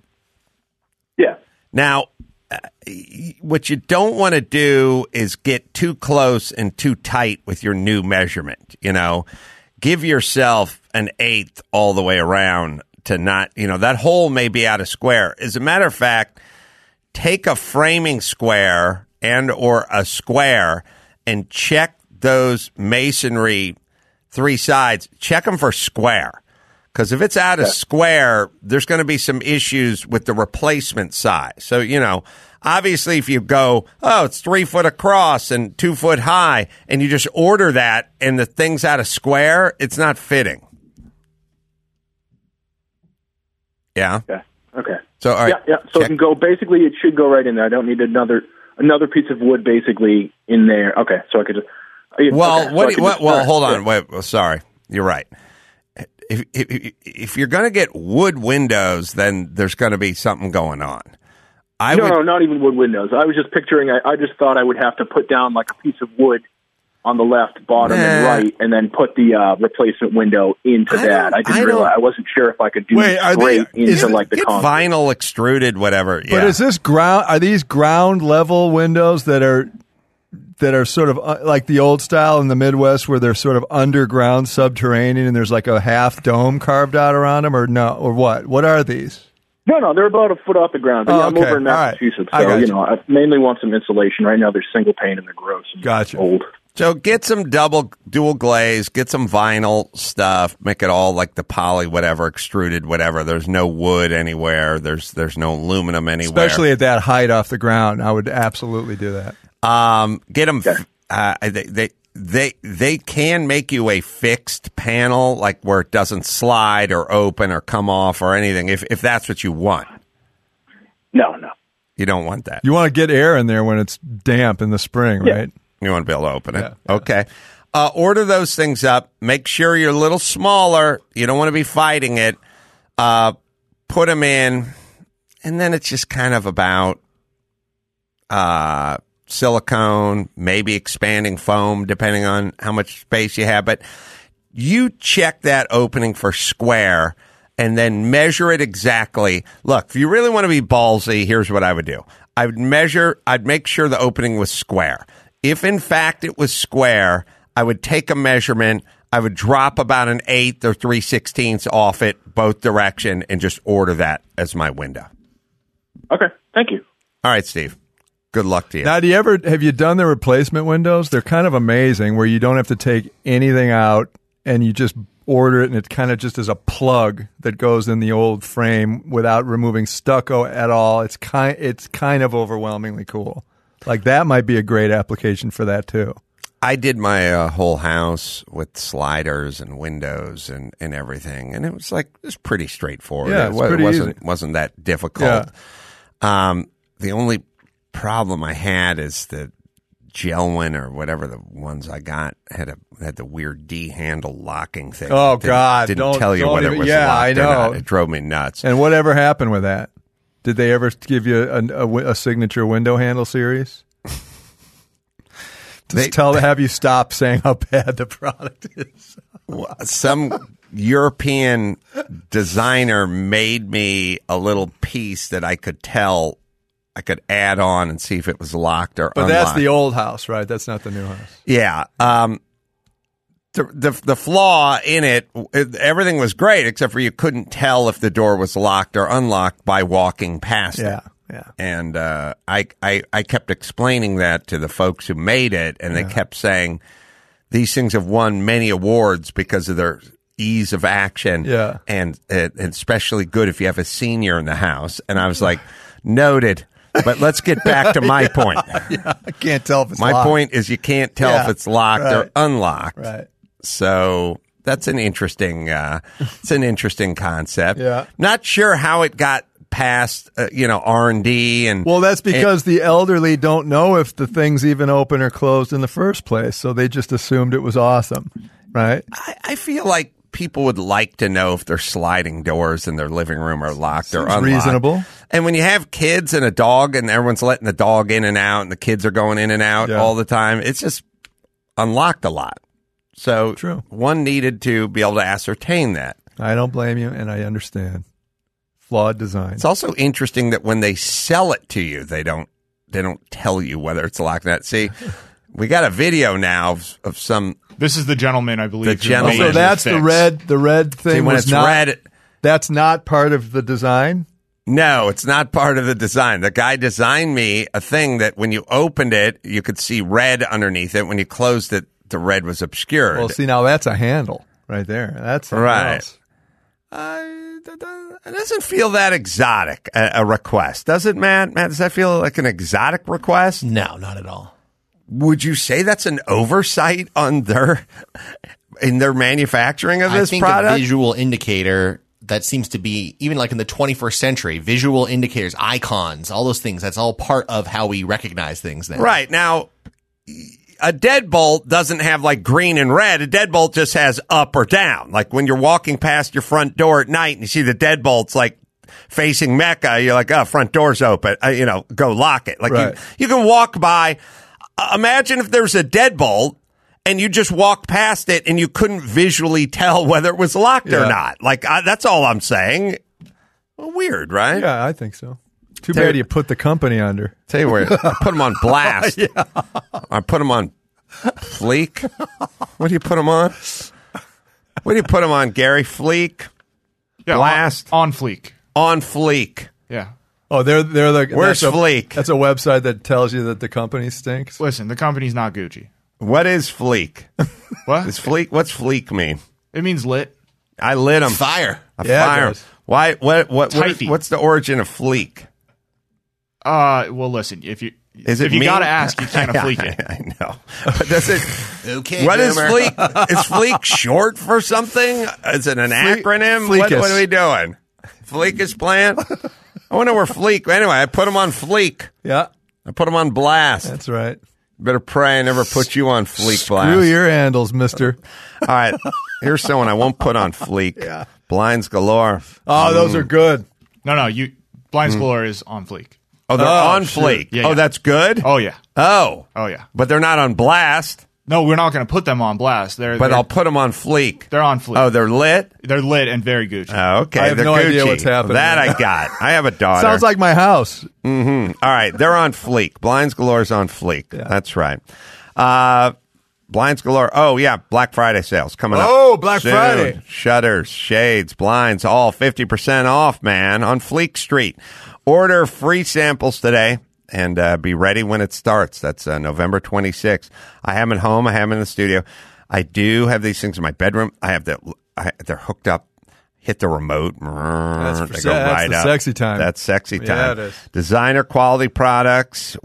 Yeah. Now, uh, what you don't want to do is get too close and too tight with your new measurement. You know, give yourself an eighth all the way around to not, you know, that hole may be out of square. As a matter of fact, take a framing square and or a square and check those masonry three sides. Check them for square. Because if it's out of square, there's going to be some issues with the replacement size. So, you know, obviously if you go, oh, it's three foot across and two foot high, and you just order that and the thing's out of square, it's not fitting. Yeah? Okay. Okay. So, all right. Yeah, yeah. So check- it can go, basically, it should go right in there. I don't need another another piece of wood basically in there. Okay. So I could just. Well, okay, so what? I do you- could what just- well, all right, hold on. yeah. Wait. Well, sorry, you're right. If if, if you're going to get wood windows, then there's going to be something going on. I no, would. no, not even wood windows. I was just picturing, I, I just thought I would have to put down like a piece of wood on the left, bottom, Nah. and right, and then put the uh, replacement window into I that. don't- I didn't I don't- realize. I wasn't sure if I could do Wait, it are they- straight into is- like the Get concrete. vinyl extruded, whatever. But yeah. is this ground? Are these ground level windows that are that are sort of uh, like the old style in the Midwest, where they're sort of underground, subterranean, and there's like a half dome carved out around them, or no, or what? What are these? No, no, they're about a foot off the ground. But Oh, yeah, I'm okay. over in All right. Massachusetts, I so got you you. know, I mainly want some insulation. Right now, they're single pane and they're gross. And Gotcha. Old. So get some double dual glaze, get some vinyl stuff, make it all like the poly, whatever, extruded, whatever. There's no wood anywhere. There's there's no aluminum anywhere. Especially at that height off the ground, I would absolutely do that. Um, get them. Uh, they, they they they can make you a fixed panel, like where it doesn't slide or open or come off or anything. If if that's what you want, No, no. you don't want that. You want to get air in there when it's damp in the spring, Yeah. right? You want to be able to open it. Yeah, yeah. Okay. Uh, order those things up. Make sure you're a little smaller. You don't want to be fighting it. Uh, put them in, and then it's just kind of about uh, silicone, maybe expanding foam, depending on how much space you have. But you check that opening for square and then measure it exactly. Look, if you really want to be ballsy, here's what I would do. I would measure, I'd make sure the opening was square. If in fact it was square, I would take a measurement. I would drop about an eighth or three sixteenths off it, both direction, and just order that as my window. Okay, thank you. All right, Steve. Good luck to you. Now, do you ever have you done the replacement windows? They're kind of amazing, where you don't have to take anything out and you just order it, and it kind of just is a plug that goes in the old frame without removing stucco at all. It's kind it's kind of overwhelmingly cool. Like that might be a great application for that too. I did my uh, whole house with sliders and windows and, and everything, and it was like it was pretty straightforward. Yeah, it, it's wa- pretty it wasn't easy. wasn't that difficult. Um, the only problem I had is the Gelwin or whatever the ones I got had a had the weird D handle locking thing. Oh, It didn't, God, Didn't don't- tell you don't whether even- it was yeah, locked I or know. not. It drove me nuts. And whatever happened with that? Did they ever give you a, a, wi- a signature window handle series? Just They- tell have you stop saying how bad the product is. Some European designer made me a little piece that I could tell I could add on and see if it was locked or But unlocked. that's the old house, right? That's not the new house. Yeah. Um, the, the the flaw in it, it, everything was great except for you couldn't tell if the door was locked or unlocked by walking past Yeah, it. yeah. And uh, I, I I kept explaining that to the folks who made it, and they kept saying these things have won many awards because of their ease of action. Yeah. and and especially good if you have a senior in the house. And I was like, noted. But let's get back to my point. I can't tell if it's My locked. point is you can't tell Yeah, if it's locked or right. unlocked. Right. So that's an interesting, uh, it's an interesting concept. Yeah. Not sure how it got past, uh, you know, R and D and. Well, that's because the elderly don't know if the thing's even open or closed in the first place, so they just assumed it was awesome, right? I, I feel like people would like to know if their sliding doors in their living room are locked or Seems unlocked. reasonable. And when you have kids and a dog and everyone's letting the dog in and out and the kids are going in and out Yeah. all the time, it's just unlocked a lot. So True. one needed to be able to ascertain that. I don't blame you, and I understand. Flawed design. It's also interesting that when they sell it to you, they don't they don't tell you whether it's locked or not. See, we got a video now of, of some. This is the gentleman, I believe. The who gentleman. made So the that's the fix. red. The red thing See, when was it's not. red. That's not part of the design. No, it's not part of the design. The guy designed me a thing that when you opened it, you could see red underneath it. When you closed it, the red was obscured. Well, see, now that's a handle right there. That's something Right. else. Uh, it doesn't feel that exotic, a, a request. Does it, Matt? Matt, does that feel like an exotic request? No, not at all. Would you say that's an oversight on their in their manufacturing of this I think product? a visual indicator that seems to be, even like in the twenty-first century, visual indicators, icons, all those things, that's all part of how we recognize things now. Right. Now, a deadbolt doesn't have like green and red. A deadbolt just has up or down. Like when you're walking past your front door at night and you see the deadbolt's like facing Mecca, you're like, oh, front door's open. Uh, you know, go lock it. Like Right. you, you can walk by. Uh, imagine if there's a deadbolt and you just walked past it and you couldn't visually tell whether it was locked Yeah. or not. Like, I, that's all I'm saying. Well, weird, right? Yeah, I think so. Too Tell- bad you put the company under. Tell you where, I put them on blast. yeah. I put them on Fleek. What do you put them on? What do you put them on, Gary? Fleek? Yeah, Blast? on, on Fleek. On Fleek. Yeah. Oh, they're they're the Where's that's a, Fleek? That's a website that tells you that the company stinks. Listen, the company's not Gucci. What is Fleek? What? Is Fleek? What's Fleek mean? It means lit. I lit them. Fire. A Yeah, it fire. does. Why? What? What? what is, Typhy. what's the origin of Fleek? Uh, well, listen, if you Is it if you mean? got to ask, you can't I, fleek it. I, I know. But does it? Okay. What is Boomer. Fleek? Is Fleek short for something? Is it an Fleek- acronym? What, Fleekus. what are we doing? Fleek is plan. I wonder where Fleek. Anyway, I put him on Fleek. Yeah, I put him on blast. that's right. Better pray I never put you on Fleek blast. Screw your handles, mister. All right. Here's someone I won't put on Fleek. Yeah. Blinds galore. Oh, those are good. No, no, you Blinds Galore is on Fleek. Oh, they're Oh, on shoot. Fleek. Yeah, oh, yeah. that's good? Oh yeah, Oh. oh yeah. But they're not on blast. No, we're not going to put them on blast. They're But they're, I'll put them on Fleek. they're on Fleek. Oh, they're lit? They're lit and very Gucci. Oh, okay. I have they're no idea Gucci. what's happening. That I got. I have a daughter. Sounds like my house. All right. They're on Fleek. Blinds Galore's on Fleek. That's right. Uh, Blinds Galore. Oh, yeah. Black Friday sales coming up. Oh, Black soon. Friday. Shutters, shades, blinds, all fifty percent off, man, on Fleek Street. Order free samples today and uh, be ready when it starts. That's uh, November twenty-sixth. I have them at home. I have them in the studio. I do have these things in my bedroom. I have the, I, they're hooked up. Hit the remote. That's, They for go se- that's right the up. sexy time. That's sexy Yeah, time. it is. Designer quality products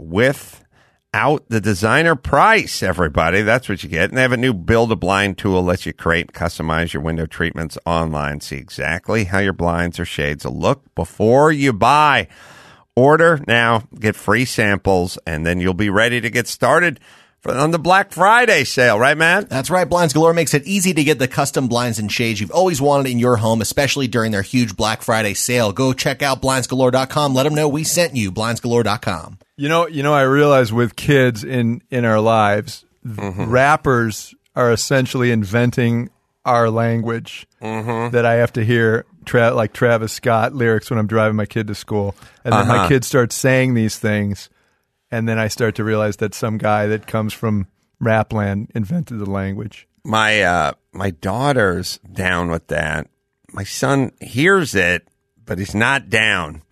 without the designer price, everybody. That's what you get. And they have a new build a blind tool, lets you create and customize your window treatments online. See exactly how your blinds or shades will look before you buy. Order now, get free samples, and then you'll be ready to get started for, on the Black Friday sale, right, Matt? That's right. Blinds Galore makes it easy to get the custom blinds and shades you've always wanted in your home, especially during their huge Black Friday sale. Go check out blinds galore dot com. Let them know we sent you. blinds galore dot com. You know, you know. I realize with kids in in our lives, Mm-hmm. rappers are essentially inventing our language Mm-hmm. that I have to hear, tra- like Travis Scott lyrics when I'm driving my kid to school, and then Uh-huh. my kid starts saying these things, and then I start to realize that some guy that comes from Rapland invented the language. My uh, my daughter's down with that. My son hears it, but he's not down.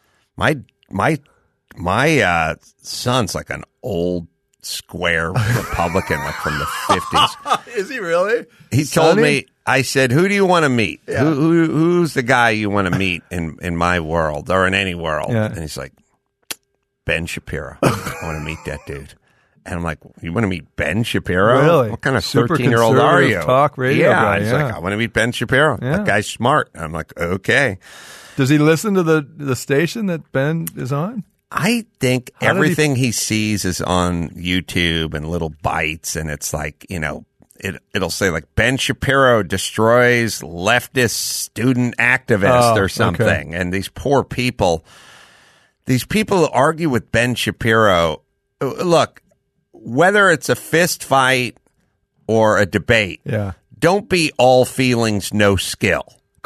My my my uh, son's like an old square Republican, like from the fifties. Is he really? He told Sonny? me. I said, "Who do you want to meet? Who, who who's the guy you want to meet in in my world or in any world?" Yeah. And he's like, Ben Shapiro. I want to meet that dude. And I'm like, you want to meet Ben Shapiro? Really? What kind of Super thirteen-year-old are you? conservative talk radio yeah. guy, He's yeah. like, I want to meet Ben Shapiro. Yeah. That guy's smart. And I'm like, okay. Does he listen to the the station that Ben is on? I think How did he- everything he sees is on YouTube and little bites, and it's like, you know, it, it'll say like Ben Shapiro destroys leftist student activist Oh, or okay. something. And these poor people, these people who argue with Ben Shapiro, uh, look, whether it's a fist fight or a debate, Yeah. don't be all feelings, no skill.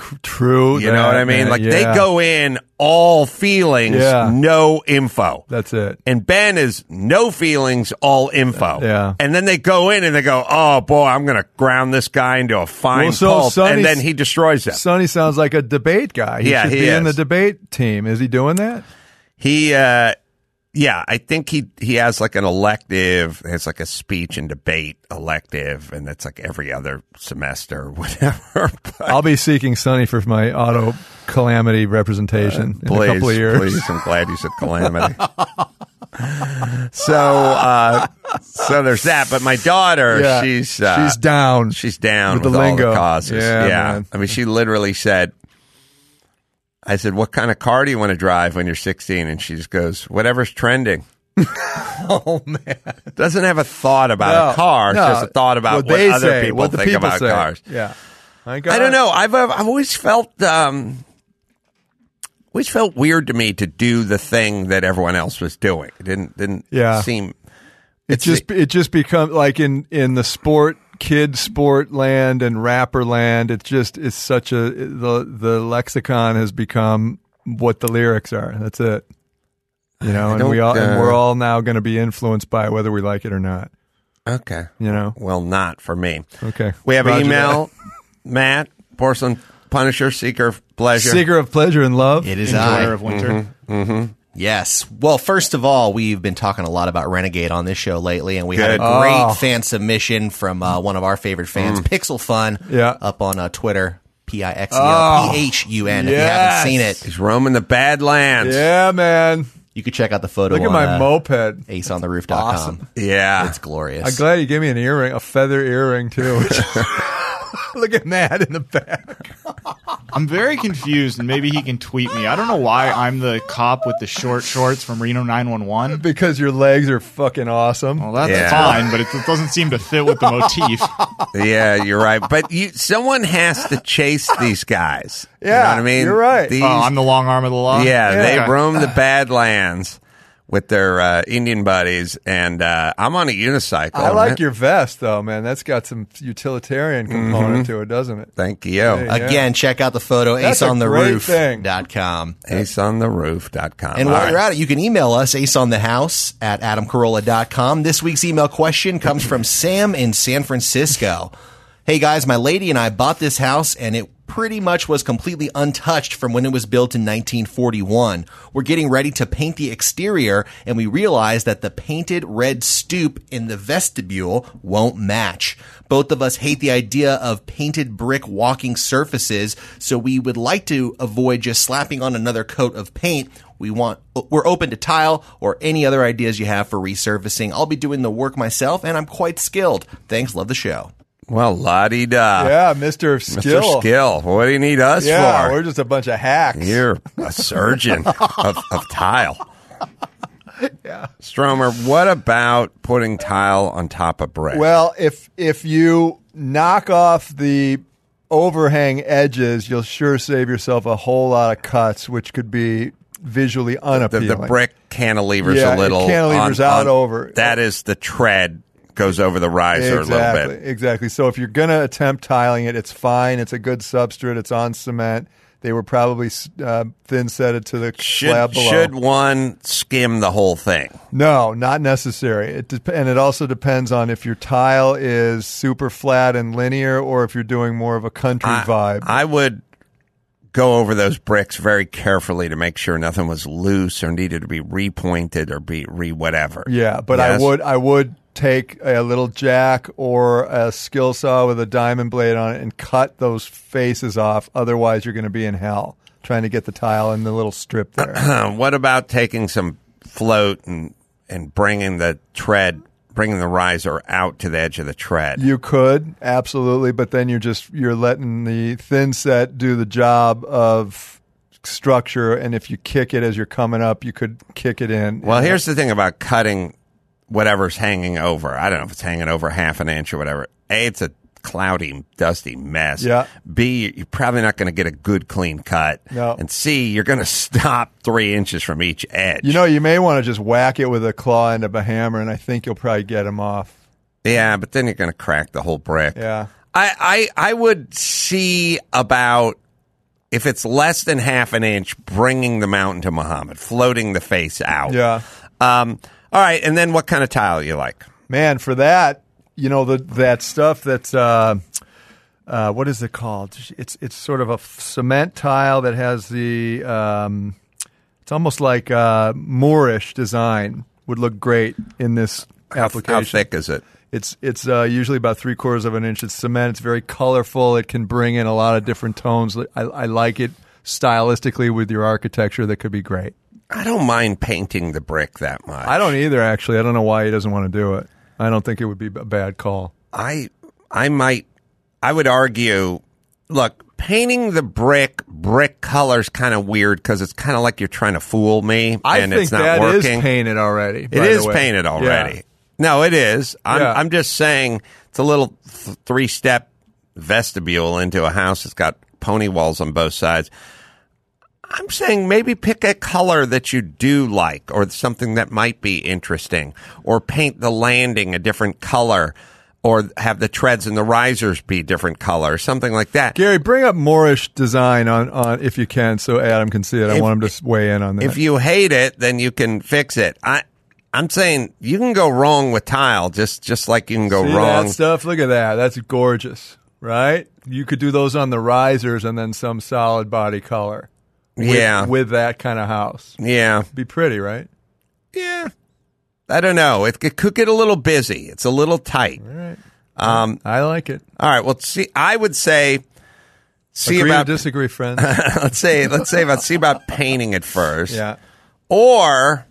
True. You know that, what I mean? man. Like Yeah. they go in all feelings, Yeah. no info. That's it. And Ben is no feelings, all info. Yeah. And then they go in and they go, oh boy, I'm going to ground this guy into a fine Well, so pulp. Sonny's- And then he destroys them. Sonny sounds like a debate guy. He Yeah, should he be in the is. debate team. Is he doing that? He, uh, yeah, I think he, he has like an elective, it's like a speech and debate elective, and that's like every other semester or whatever. But I'll be seeking Sonny for my auto calamity representation in please, a couple of years. please, I'm glad you said calamity. so, uh, so there's that. But my daughter, Yeah, she's, uh, she's down. She's down With with, the all lingo. the causes. Yeah, Yeah. man. I mean, she literally said, I said, what kind of car do you want to drive when you're sixteen? And she just goes, whatever's trending. Oh man, Doesn't have a thought about No, a car. no. It's just a thought about what, they other say, people what the think people about say. cars. Yeah, I, I don't know. I've I've I've always felt um, always felt weird to me to do the thing that everyone else was doing. It didn't didn't Yeah. seem It It's just the- it just becomes like in in the sport kid sport land and rapper land. It's just it's such a the the lexicon has become what the lyrics are. That's it. You know, I and we don't, all and uh, we're all now going to be influenced by it, whether we like it or not. Okay. You know. Well, not for me. Okay. We have Roger an email, Matt, Porcelain Punisher, Seeker of Pleasure. Seeker of pleasure and love. It is Enjoyer I. of winter. Mm-hmm. Yes. Well, first of all, we've been talking a lot about Renegade on this show lately, and we had a Good. great Oh. fan submission from uh, one of our favorite fans, Pixel Fun, Yeah. up on uh, Twitter, P I X E Oh. L P H U N. If you Yes. haven't seen it, He's roaming the Badlands. Yeah, man. you could check out the photo Look at on my uh, moped. ace on the roof dot com. Awesome. Yeah. It's glorious. I'm glad you gave me an earring, a feather earring too. Look at Matt in the back. I'm very confused, and maybe he can tweet me. I don't know why I'm the cop with the short shorts from Reno nine one one. Because your legs are fucking awesome. Well, that's Yeah. fine, but it, it doesn't seem to fit with the motif. Yeah, you're right. But you, someone has to chase these guys. You know Yeah, what I mean? you're right. These, Oh, I'm the long arm of the law? yeah, they Okay. roam the Badlands with their uh, Indian buddies, and uh, I'm on a unicycle. I like man. your vest, though, man. That's got some utilitarian component to it, doesn't it? Thank you. Hey. Again, check out the photo, That's ace a on the great roof thing. dot com. ace on the roof dot com. And All while right. you're at it, you can email us, aceonthehouse at adam carolla dot com. This week's email question comes from Sam in San Francisco. Hey guys, my lady and I bought this house and it pretty much was completely untouched from when it was built in nineteen forty-one. We're getting ready to paint the exterior and we realize that the painted red stoop in the vestibule won't match. Both of us hate the idea of painted brick walking surfaces, so we would like to avoid just slapping on another coat of paint. We want, we're open to tile or any other ideas you have for resurfacing. I'll be doing the work myself and I'm quite skilled. Thanks, love the show. Well, la-di-da. Yeah, Mister Skill. Mister Skill. What do you need us Yeah, for? we're just a bunch of hacks. You're a surgeon of, of tile. Yeah. Stromer, what about putting tile on top of brick? Well, if if you knock off the overhang edges, you'll sure save yourself a whole lot of cuts, which could be visually the, unappealing. the brick cantilevers Yeah, a it little. cantilevers on- out on- over. That is the tread goes over the riser exactly, a little bit. Exactly. So if you're going to attempt tiling it, it's fine. It's a good substrate. It's on cement. They were probably uh, thin setted to the slab Should, below. should one skim the whole thing? No, not necessary. It dep- and it also depends on if your tile is super flat and linear or if you're doing more of a country I, vibe. I would go over those bricks very carefully to make sure nothing was loose or needed to be repointed or be re whatever. Yeah, but Yes? I would I would take a little jack or a skill saw with a diamond blade on it and cut those faces off. Otherwise, you're going to be in hell trying to get the tile in the little strip there. What about taking some float and and bringing the tread, bringing the riser out to the edge of the tread? You could absolutely, but then you're just you're letting the thin set do the job of structure, and if you kick it as you're coming up, you could kick it in. Well, here's the thing about cutting whatever's hanging over. I don't know if it's hanging over half an inch or whatever. A, it's a cloudy, dusty mess. Yeah. B, you're probably not going to get a good, clean cut. No. And C, you're going to stop three inches from each edge. You know, you may want to just whack it with a claw end of a hammer, and I think you'll probably get them off. Yeah, but then you're going to crack the whole brick. Yeah. I, I, I would see about, if it's less than half an inch, bringing the mountain to Muhammad, floating the face out. Yeah. Um, all right, and then what kind of tile you like? Man, for that, you know, the that stuff that's uh, uh, what is it called? It's it's sort of a f- cement tile that has the um, it's almost like uh, Moorish design. Would look great in this How, application. how thick is it? It's it's uh, usually about three quarters of an inch. It's cement. It's very colorful. It can bring in a lot of different tones. I, I like it stylistically with your architecture. That could be great. I don't mind painting the brick that much. I don't either, actually. I don't know why he doesn't want to do it. I don't think it would be a bad call. I I might I would argue. Look, painting the brick brick color's kind of weird because it's kind of like you're trying to fool me, I and think it's not that working. is painted already. It by is the way. painted already. Yeah. No, it is. I'm Yeah. I'm just saying it's a little th- three step vestibule into a house that's got pony walls on both sides. I'm saying maybe pick a color that you do like or something that might be interesting, or paint the landing a different color, or have the treads and the risers be different color, something like that. Gary, bring up Moorish design on, on if you can so Adam can see it. I If- want him to weigh in on that. If you hate it, then you can fix it. I, I'm saying you can go wrong with tile just, just like you can go see wrong. that stuff? Look at that. That's gorgeous, right? You could do those on the risers and then some solid body color. With, Yeah. With that kind of house. Yeah. Be pretty, right? Yeah. I don't know. It, it could get a little busy. It's a little tight. All right. Um, I like it. all right. Well, see, I would say, see Agree about, or disagree, friends? let's say, let's say about, see about painting it first. Yeah. Or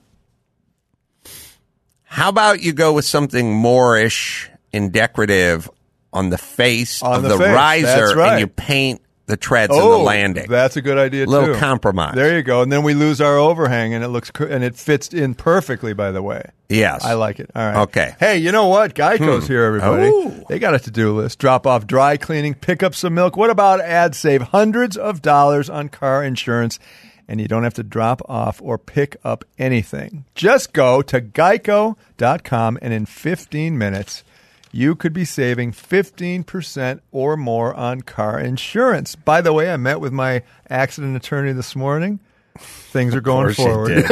how about you go with something Moorish and decorative on the face On of the the, face. riser, That's right. and you paint the treads and Oh, the landing. that's a good idea, Little too. compromise. There you go. And then we lose our overhang, and it looks cr- and it fits in perfectly, by the way. Yes. I like it. All right. Okay. Hey, you know what? Geico's here, everybody. Oh. They got a to-do list. Drop off dry cleaning, pick up some milk. What about ads save hundreds of dollars on car insurance, and you don't have to drop off or pick up anything. Just go to geico dot com, and in fifteen minutes, you could be saving fifteen percent or more on car insurance. By the way, I met with my accident attorney this morning. Things are going Of course you forward. did.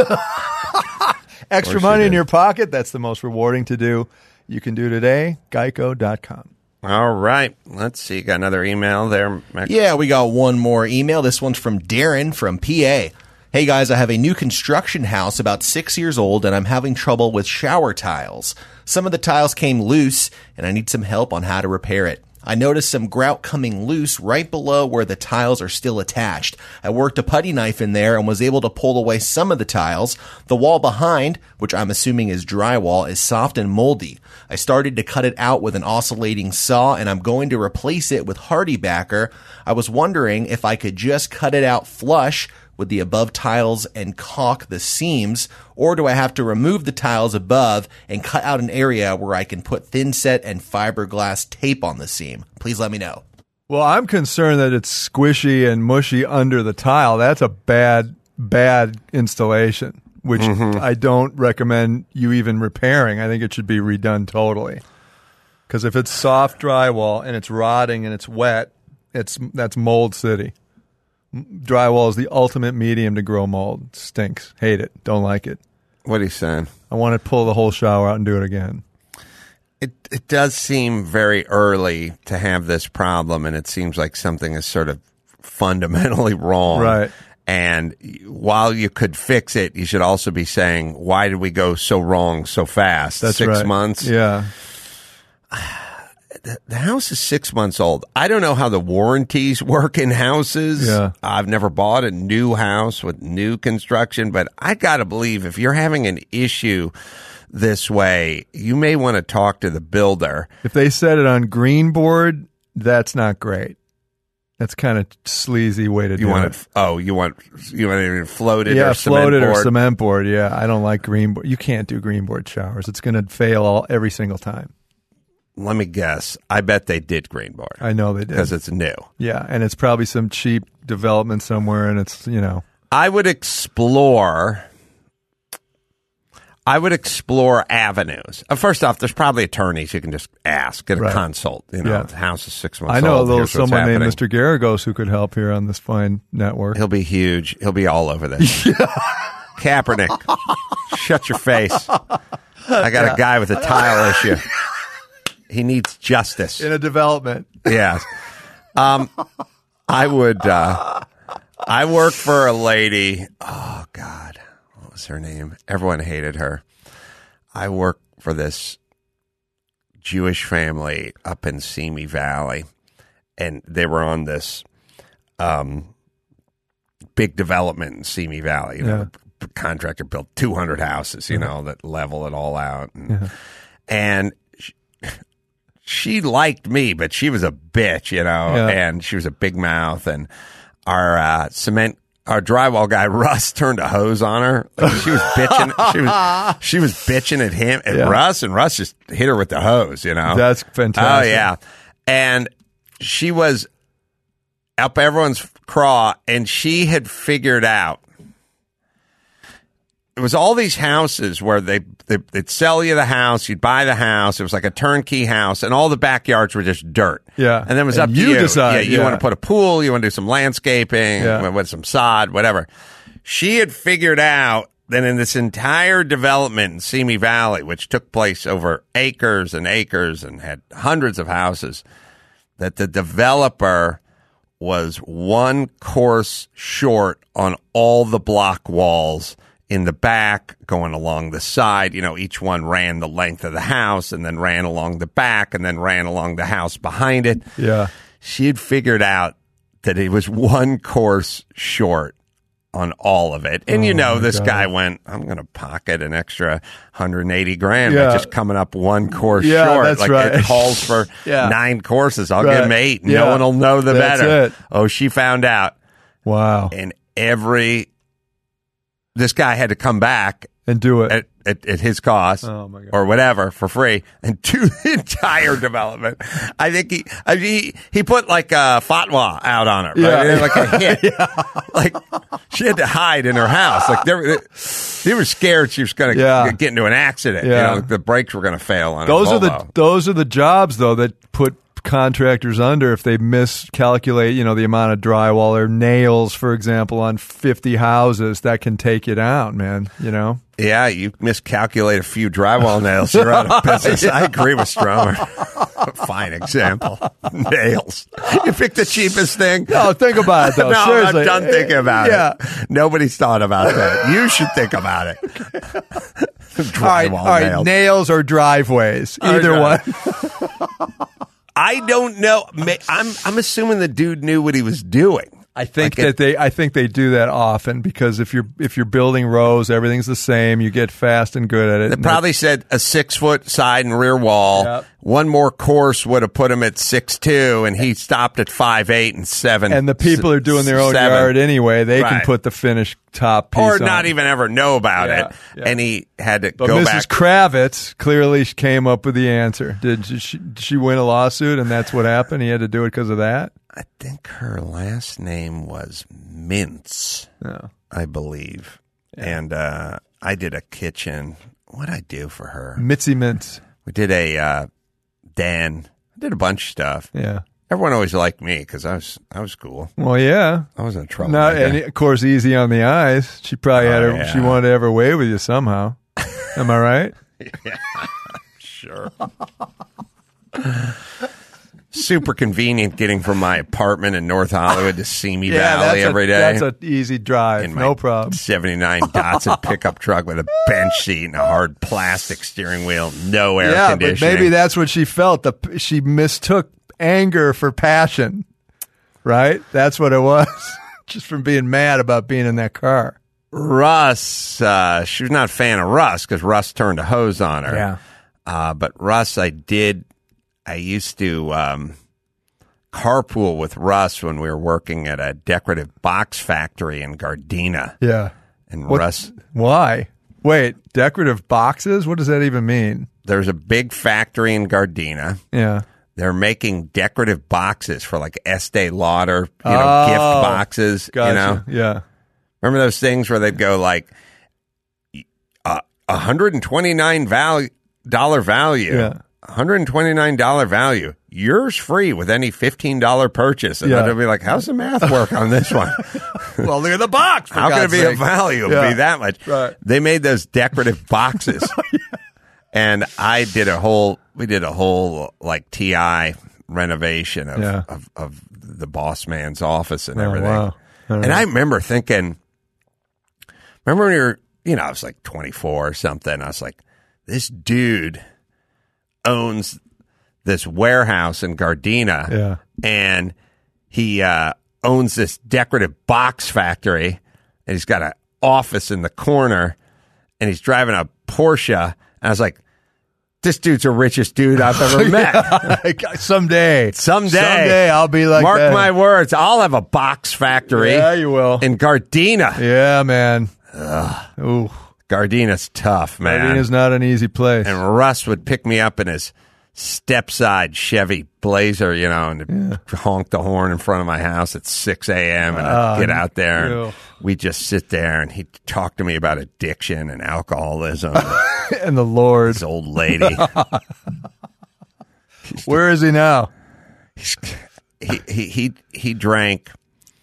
Extra Of course you money in did. your pocket, that's the most rewarding to do. You can do today, geico dot com. All right. Let's see. Got another email there. Mac- Yeah, we got one more email. This one's from Darren from P A. Hey guys, I have a new construction house about six years old and I'm having trouble with shower tiles. Some of the tiles came loose and I need some help on how to repair it. I noticed some grout coming loose right below where the tiles are still attached. I worked a putty knife in there and was able to pull away some of the tiles. The wall behind, which I'm assuming is drywall, is soft and moldy. I started to cut it out with an oscillating saw and I'm going to replace it with HardieBacker. I was wondering if I could just cut it out flush with the above tiles and caulk the seams, or do I have to remove the tiles above and cut out an area where I can put thin set and fiberglass tape on the seam? Please let me know. Well, I'm concerned that it's squishy and mushy under the tile. That's a bad, bad installation, which I don't recommend you even repairing. I think it should be redone totally. Because if it's soft drywall and it's rotting and it's wet, it's that's mold city. Drywall is the ultimate medium to grow mold. It stinks. Hate it. Don't like it. What are you saying? I want to pull the whole shower out and do it again. It it does seem very early to have this problem, and it seems like something is sort of fundamentally wrong. Right. And while you could fix it, you should also be saying, why did we go so wrong so fast? That's Six right. months? Yeah. The, the house is six months old. I don't know how the warranties work in houses. Yeah. I've never bought a new house with new construction, but I got to believe if you're having an issue this way, you may want to talk to the builder. If they set it on green board, that's not great. That's kind of sleazy way to You do want it. it? Oh, you want you want it floated Yeah, or cement floated board? or cement board. Yeah, I don't like green board. You can't do green board showers. It's going to fail all every single time. Let me guess. I bet they did green board I know they did. because it's new. Yeah, and it's probably some cheap development somewhere, and it's, you know. I would explore. I would explore avenues. Uh, first off, there's probably attorneys you can just ask, get a Right. consult. You know, Yeah. the house is six months I know a old. little Here's what's someone named happening. Mister Garagos who could help here on this fine network. He'll be huge. He'll be all over this. Kaepernick, shut your face. I got a guy with a tile issue. He needs justice. In a development. Yes. Um, I would. Uh, I work for a lady. Oh God, what was her name? Everyone hated her. I work for this Jewish family up in Simi Valley, and they were on this um, big development in Simi Valley. You know, Yeah. the contractor built two hundred houses. You know, that level it all out, and, Yeah. and she, she liked me, but she was a bitch. You know, Yeah. and she was a big mouth, and our uh, cement. Our drywall guy Russ turned a hose on her. Like, she was bitching. She was she was bitching at him at Yeah. Russ, and Russ just hit her with the hose. You know, That's fantastic. Oh yeah, and she was up everyone's craw, and she had figured out. It was all these houses where they, they, they'd sell you the house, you'd buy the house. It was like a turnkey house, and all the backyards were just dirt. Yeah. And then it was And up to you you. decide, Yeah, you yeah. want to put a pool, you want to do some landscaping, Yeah. with some sod, whatever. She had figured out that in this entire development in Simi Valley, which took place over acres and acres and had hundreds of houses, that the developer was one course short on all the block walls in the back, going along the side. You know, each one ran the length of the house and then ran along the back and then ran along the house behind it. Yeah. She had figured out that it was one course short on all of it. And, you Oh, know, my this God. guy went, I'm going to pocket an extra one hundred eighty grand by Yeah. just coming up one course Yeah, short. that's like right. it calls for Yeah. nine courses. I'll Right. give him eight. Yeah. No one will know the That's better. it. Oh, she found out. Wow. And every, this guy had to come back And do it. at, at, at his cost Oh, my God. or whatever for free and do the entire development. I think he, I mean, he, he put like a fatwa out on her, right? Yeah. Like a hit. Like she had to hide in her house. Like there, he was scared she was going to Yeah. get into an accident. Yeah. You know, like the brakes were going to fail on Those her are the Volvo. those are the jobs though that put contractors under if they miscalculate, you know, the amount of drywall or nails, for example, on fifty houses. That can take you down, man. You know. Yeah, you miscalculate a few drywall nails, you're out of business. I agree with Stromer. Fine example. Nails. You pick the cheapest thing. No, think about it though. No, Seriously. I'm done thinking about Yeah. it. Nobody's thought about that. You should think about it. All right, Drywall all right. nails. Nails or driveways, either Okay. one. I don't know. Ma- I'm I'm assuming the dude knew what he was doing. I think Like that it- they I think they do that often because if you're if you're building rows, everything's the same. You get fast and good at it. They And probably said a six foot side and rear wall. Yep. One more course would have put him at six two, and he stopped at five eight and seven. and the people are doing their own seven. yard anyway. They can Right. put the finished top piece or on. not even ever know about Yeah, it. yeah. And he had to But go Missus back. Kravitz clearly came up with the answer. Did she, did she win a lawsuit, and that's what happened? He had to do it because of that. I think her last name was Mintz, No. I believe. And uh, I did a kitchen. What'd I do for her? Mitzi Mintz. We did a uh, Dan. I did a bunch of stuff. Yeah. Everyone always liked me because I was I was cool. Well, yeah. I wasn't in trouble. Not, and of course, easy on the eyes. She probably had Oh, her. yeah. She wanted to have her way with you somehow. Am I right? Sure. Super convenient getting from my apartment in North Hollywood to Simi Valley that's every a, day. That's an easy drive. in my No problem. seventy-nine Datsun pickup truck with a bench seat and a hard plastic steering wheel, no air Yeah, but conditioning. maybe that's what she felt. The she mistook anger for passion. Right? That's what it was. Just from being mad about being in that car. Russ, uh, she was not a fan of Russ because Russ turned a hose on her. Yeah. Uh, but Russ, I did, I used to um, carpool with Russ when we were working at a decorative box factory in Gardena. Yeah. And What- Russ, Why? Wait, decorative boxes? What does that even mean? there's a big factory in Gardena. Yeah. They're making decorative boxes for like Estee Lauder, you know, Oh, gift boxes, Gotcha. you know. Yeah. Remember those things where they'd go like uh, one hundred twenty-nine value, dollar value, Yeah. one hundred twenty-nine dollar value, yours free with any fifteen dollar purchase. And Yeah. then they'll be like, how's the math work on this one? Well, look at the box. For How can it God's be sake. a value? Yeah. Be that much? Right. They made those decorative boxes. And I did a whole, we did a whole like T I renovation of, Yeah. of, of the boss man's office and Oh, everything. wow. All And right. I remember thinking, remember when you were, you know, I was like twenty-four or something. I was like, this dude owns this warehouse in Gardena. Yeah. And he uh, owns this decorative box factory. And he's got an office in the corner. And he's driving a Porsche. And I was like, this dude's the richest dude I've ever met. Someday. Someday. Someday I'll be like Mark that. my words. I'll have a box factory Yeah, you will. in Gardena. Yeah, man. Ooh. Gardena's tough, man. Gardena's not an easy place. And Russ would pick me up in his step-side Chevy Blazer, you know, and Yeah. honk the horn in front of my house at six a.m. and I'd Oh, get out there and ew. we just sit there and he'd talk to me about addiction and alcoholism. And the Lord. This old lady. Where is he now? he, he, he, he drank,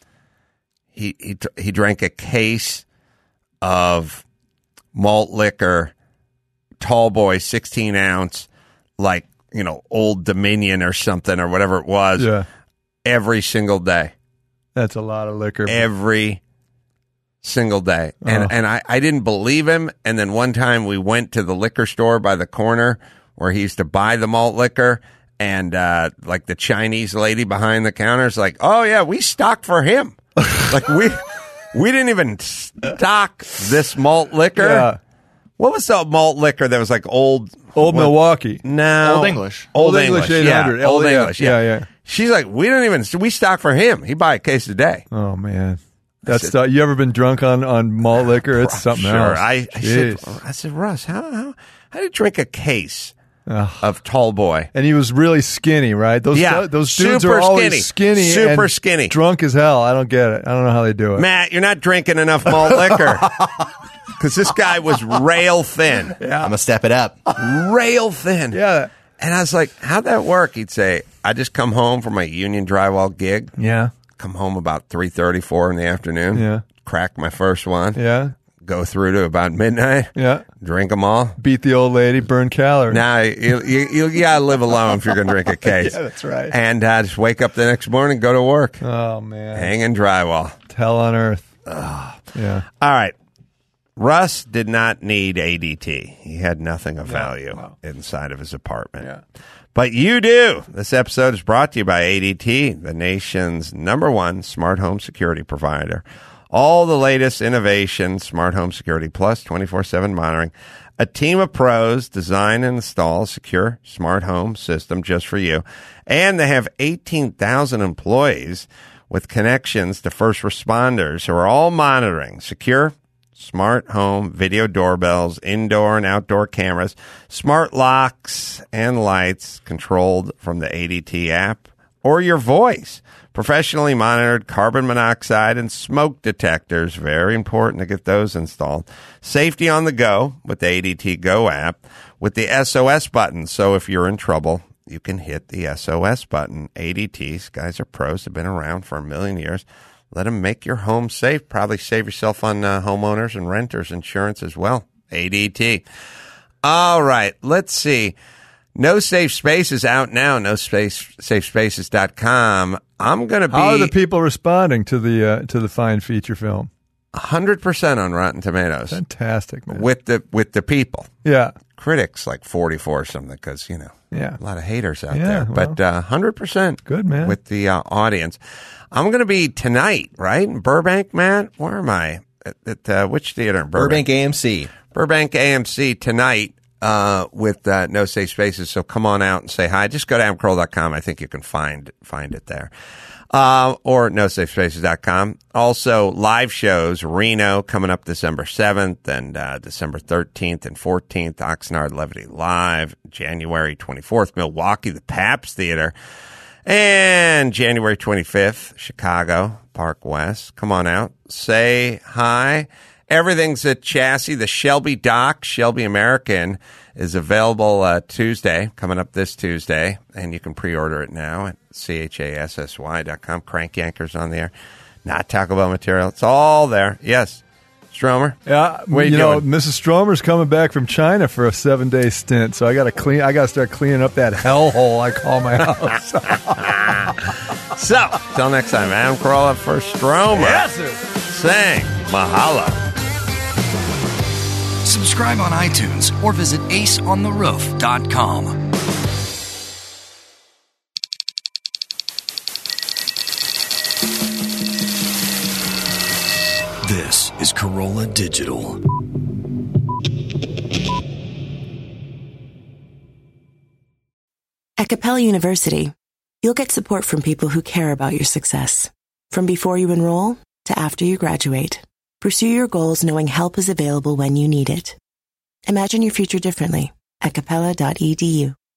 he, he, he drank a case of malt liquor, tall boy, sixteen ounce, like, you know, Old Dominion or something or whatever it was, Yeah. every single day. That's a lot of liquor. Every single day. And Oh. and I, I didn't believe him. And then one time we went to the liquor store by the corner where he used to buy the malt liquor. And uh, like the Chinese lady behind the counter is like, oh, yeah, we stocked for him. Like we we didn't even stock this malt liquor. Yeah. What was the malt liquor that was like old? Old what- Milwaukee. No. Old English. Old, Old English, English eight hundred. yeah. Old Yeah, English, yeah. yeah, yeah. She's like, we don't even, we stock for him. He buy a case a day. Oh, man. That's said- stuff. You ever been drunk on, on malt liquor? It's something sure. else. I, I, said, Jeez. I said, Russ, how, how, how do you drink a case Ugh. of Tall Boy? And he was really skinny, right? Those Yeah, those dudes super are always skinny. skinny, Super and skinny. drunk as hell. I don't get it. I don't know how they do it. Matt, you're not drinking enough malt liquor. Because this guy was rail thin. I'm going to step it up. Rail thin. Yeah, And I was like, how'd that work? He'd say, I just come home from my union drywall gig. yeah, Come home about three thirty, four in the afternoon. Yeah. Crack my first one. yeah, Go through to about midnight. yeah. Drink them all. Beat the old lady, burn calories. Now, you, you, you, you got to live alone if you're going to drink a case. Yeah, that's right. And uh, just wake up the next morning, go to work. Oh man, Hanging drywall. hell on earth. Yeah, All right. Russ did not need A D T. He had nothing of value no. inside of his apartment. Yeah. But you do. This episode is brought to you by A D T, the nation's number one smart home security provider. All the latest innovation, smart home security plus twenty-four seven monitoring. A team of pros design and install a secure smart home system just for you. And they have eighteen thousand employees with connections to first responders who are all monitoring secure smart home video doorbells, indoor and outdoor cameras, smart locks and lights controlled from the A D T app or your voice. Professionally monitored carbon monoxide and smoke detectors. Very important to get those installed. Safety on the go with the A D T Go app with the S O S button. So if you're in trouble, you can hit the S O S button. A D T's guys are pros. Have been around for a million years. Let them make your home safe. Probably save yourself on uh, homeowners and renters insurance as well. A D T. All right. Let's see. No Safe Spaces out now. no safe spaces dot com. I'm going to be how are the people responding to the uh, to the fine feature film? one hundred percent on Rotten Tomatoes Fantastic, man. with the with the people. Yeah, Critics like forty-four or something because, you know, yeah. a lot of haters out Yeah, there. well. But uh, one hundred percent Good, man. with the uh, audience. I'm going to be tonight, right? In Burbank, Matt? Where am I? At, at uh, which theater in Burbank? Burbank A M C. Burbank A M C tonight uh, with uh, No Safe Spaces. So come on out and say hi. Just go to adam carolla dot com. I think you can find find it there. Uh, or no safe spaces dot com. Also, live shows, Reno coming up December seventh and uh, December thirteenth and fourteenth, Oxnard Levity Live, January twenty-fourth, Milwaukee, the Pabst Theater, and January twenty-fifth, Chicago, Park West. Come on out. Say hi. Everything's at Chassis. The Shelby Dock, Shelby American, is available uh, Tuesday, coming up this Tuesday, and you can pre-order it now at C H A S S Y dot com. Crank Anchors on there. Not Taco Bell material. It's all there. Yes. Stromer? Yeah, What are you you know, doing? Missus Stromer's coming back from China for a seven day stint, so I got to clean. I got to start cleaning up that hellhole I call my house. So, till next time, Adam Carolla for Stromer. Yes, sir. Saying mahalo. Subscribe on iTunes or visit ace on the roof dot com. This is Corolla Digital. At Capella University, you'll get support from people who care about your success. From before you enroll to after you graduate, pursue your goals knowing help is available when you need it. Imagine your future differently at capella dot e d u.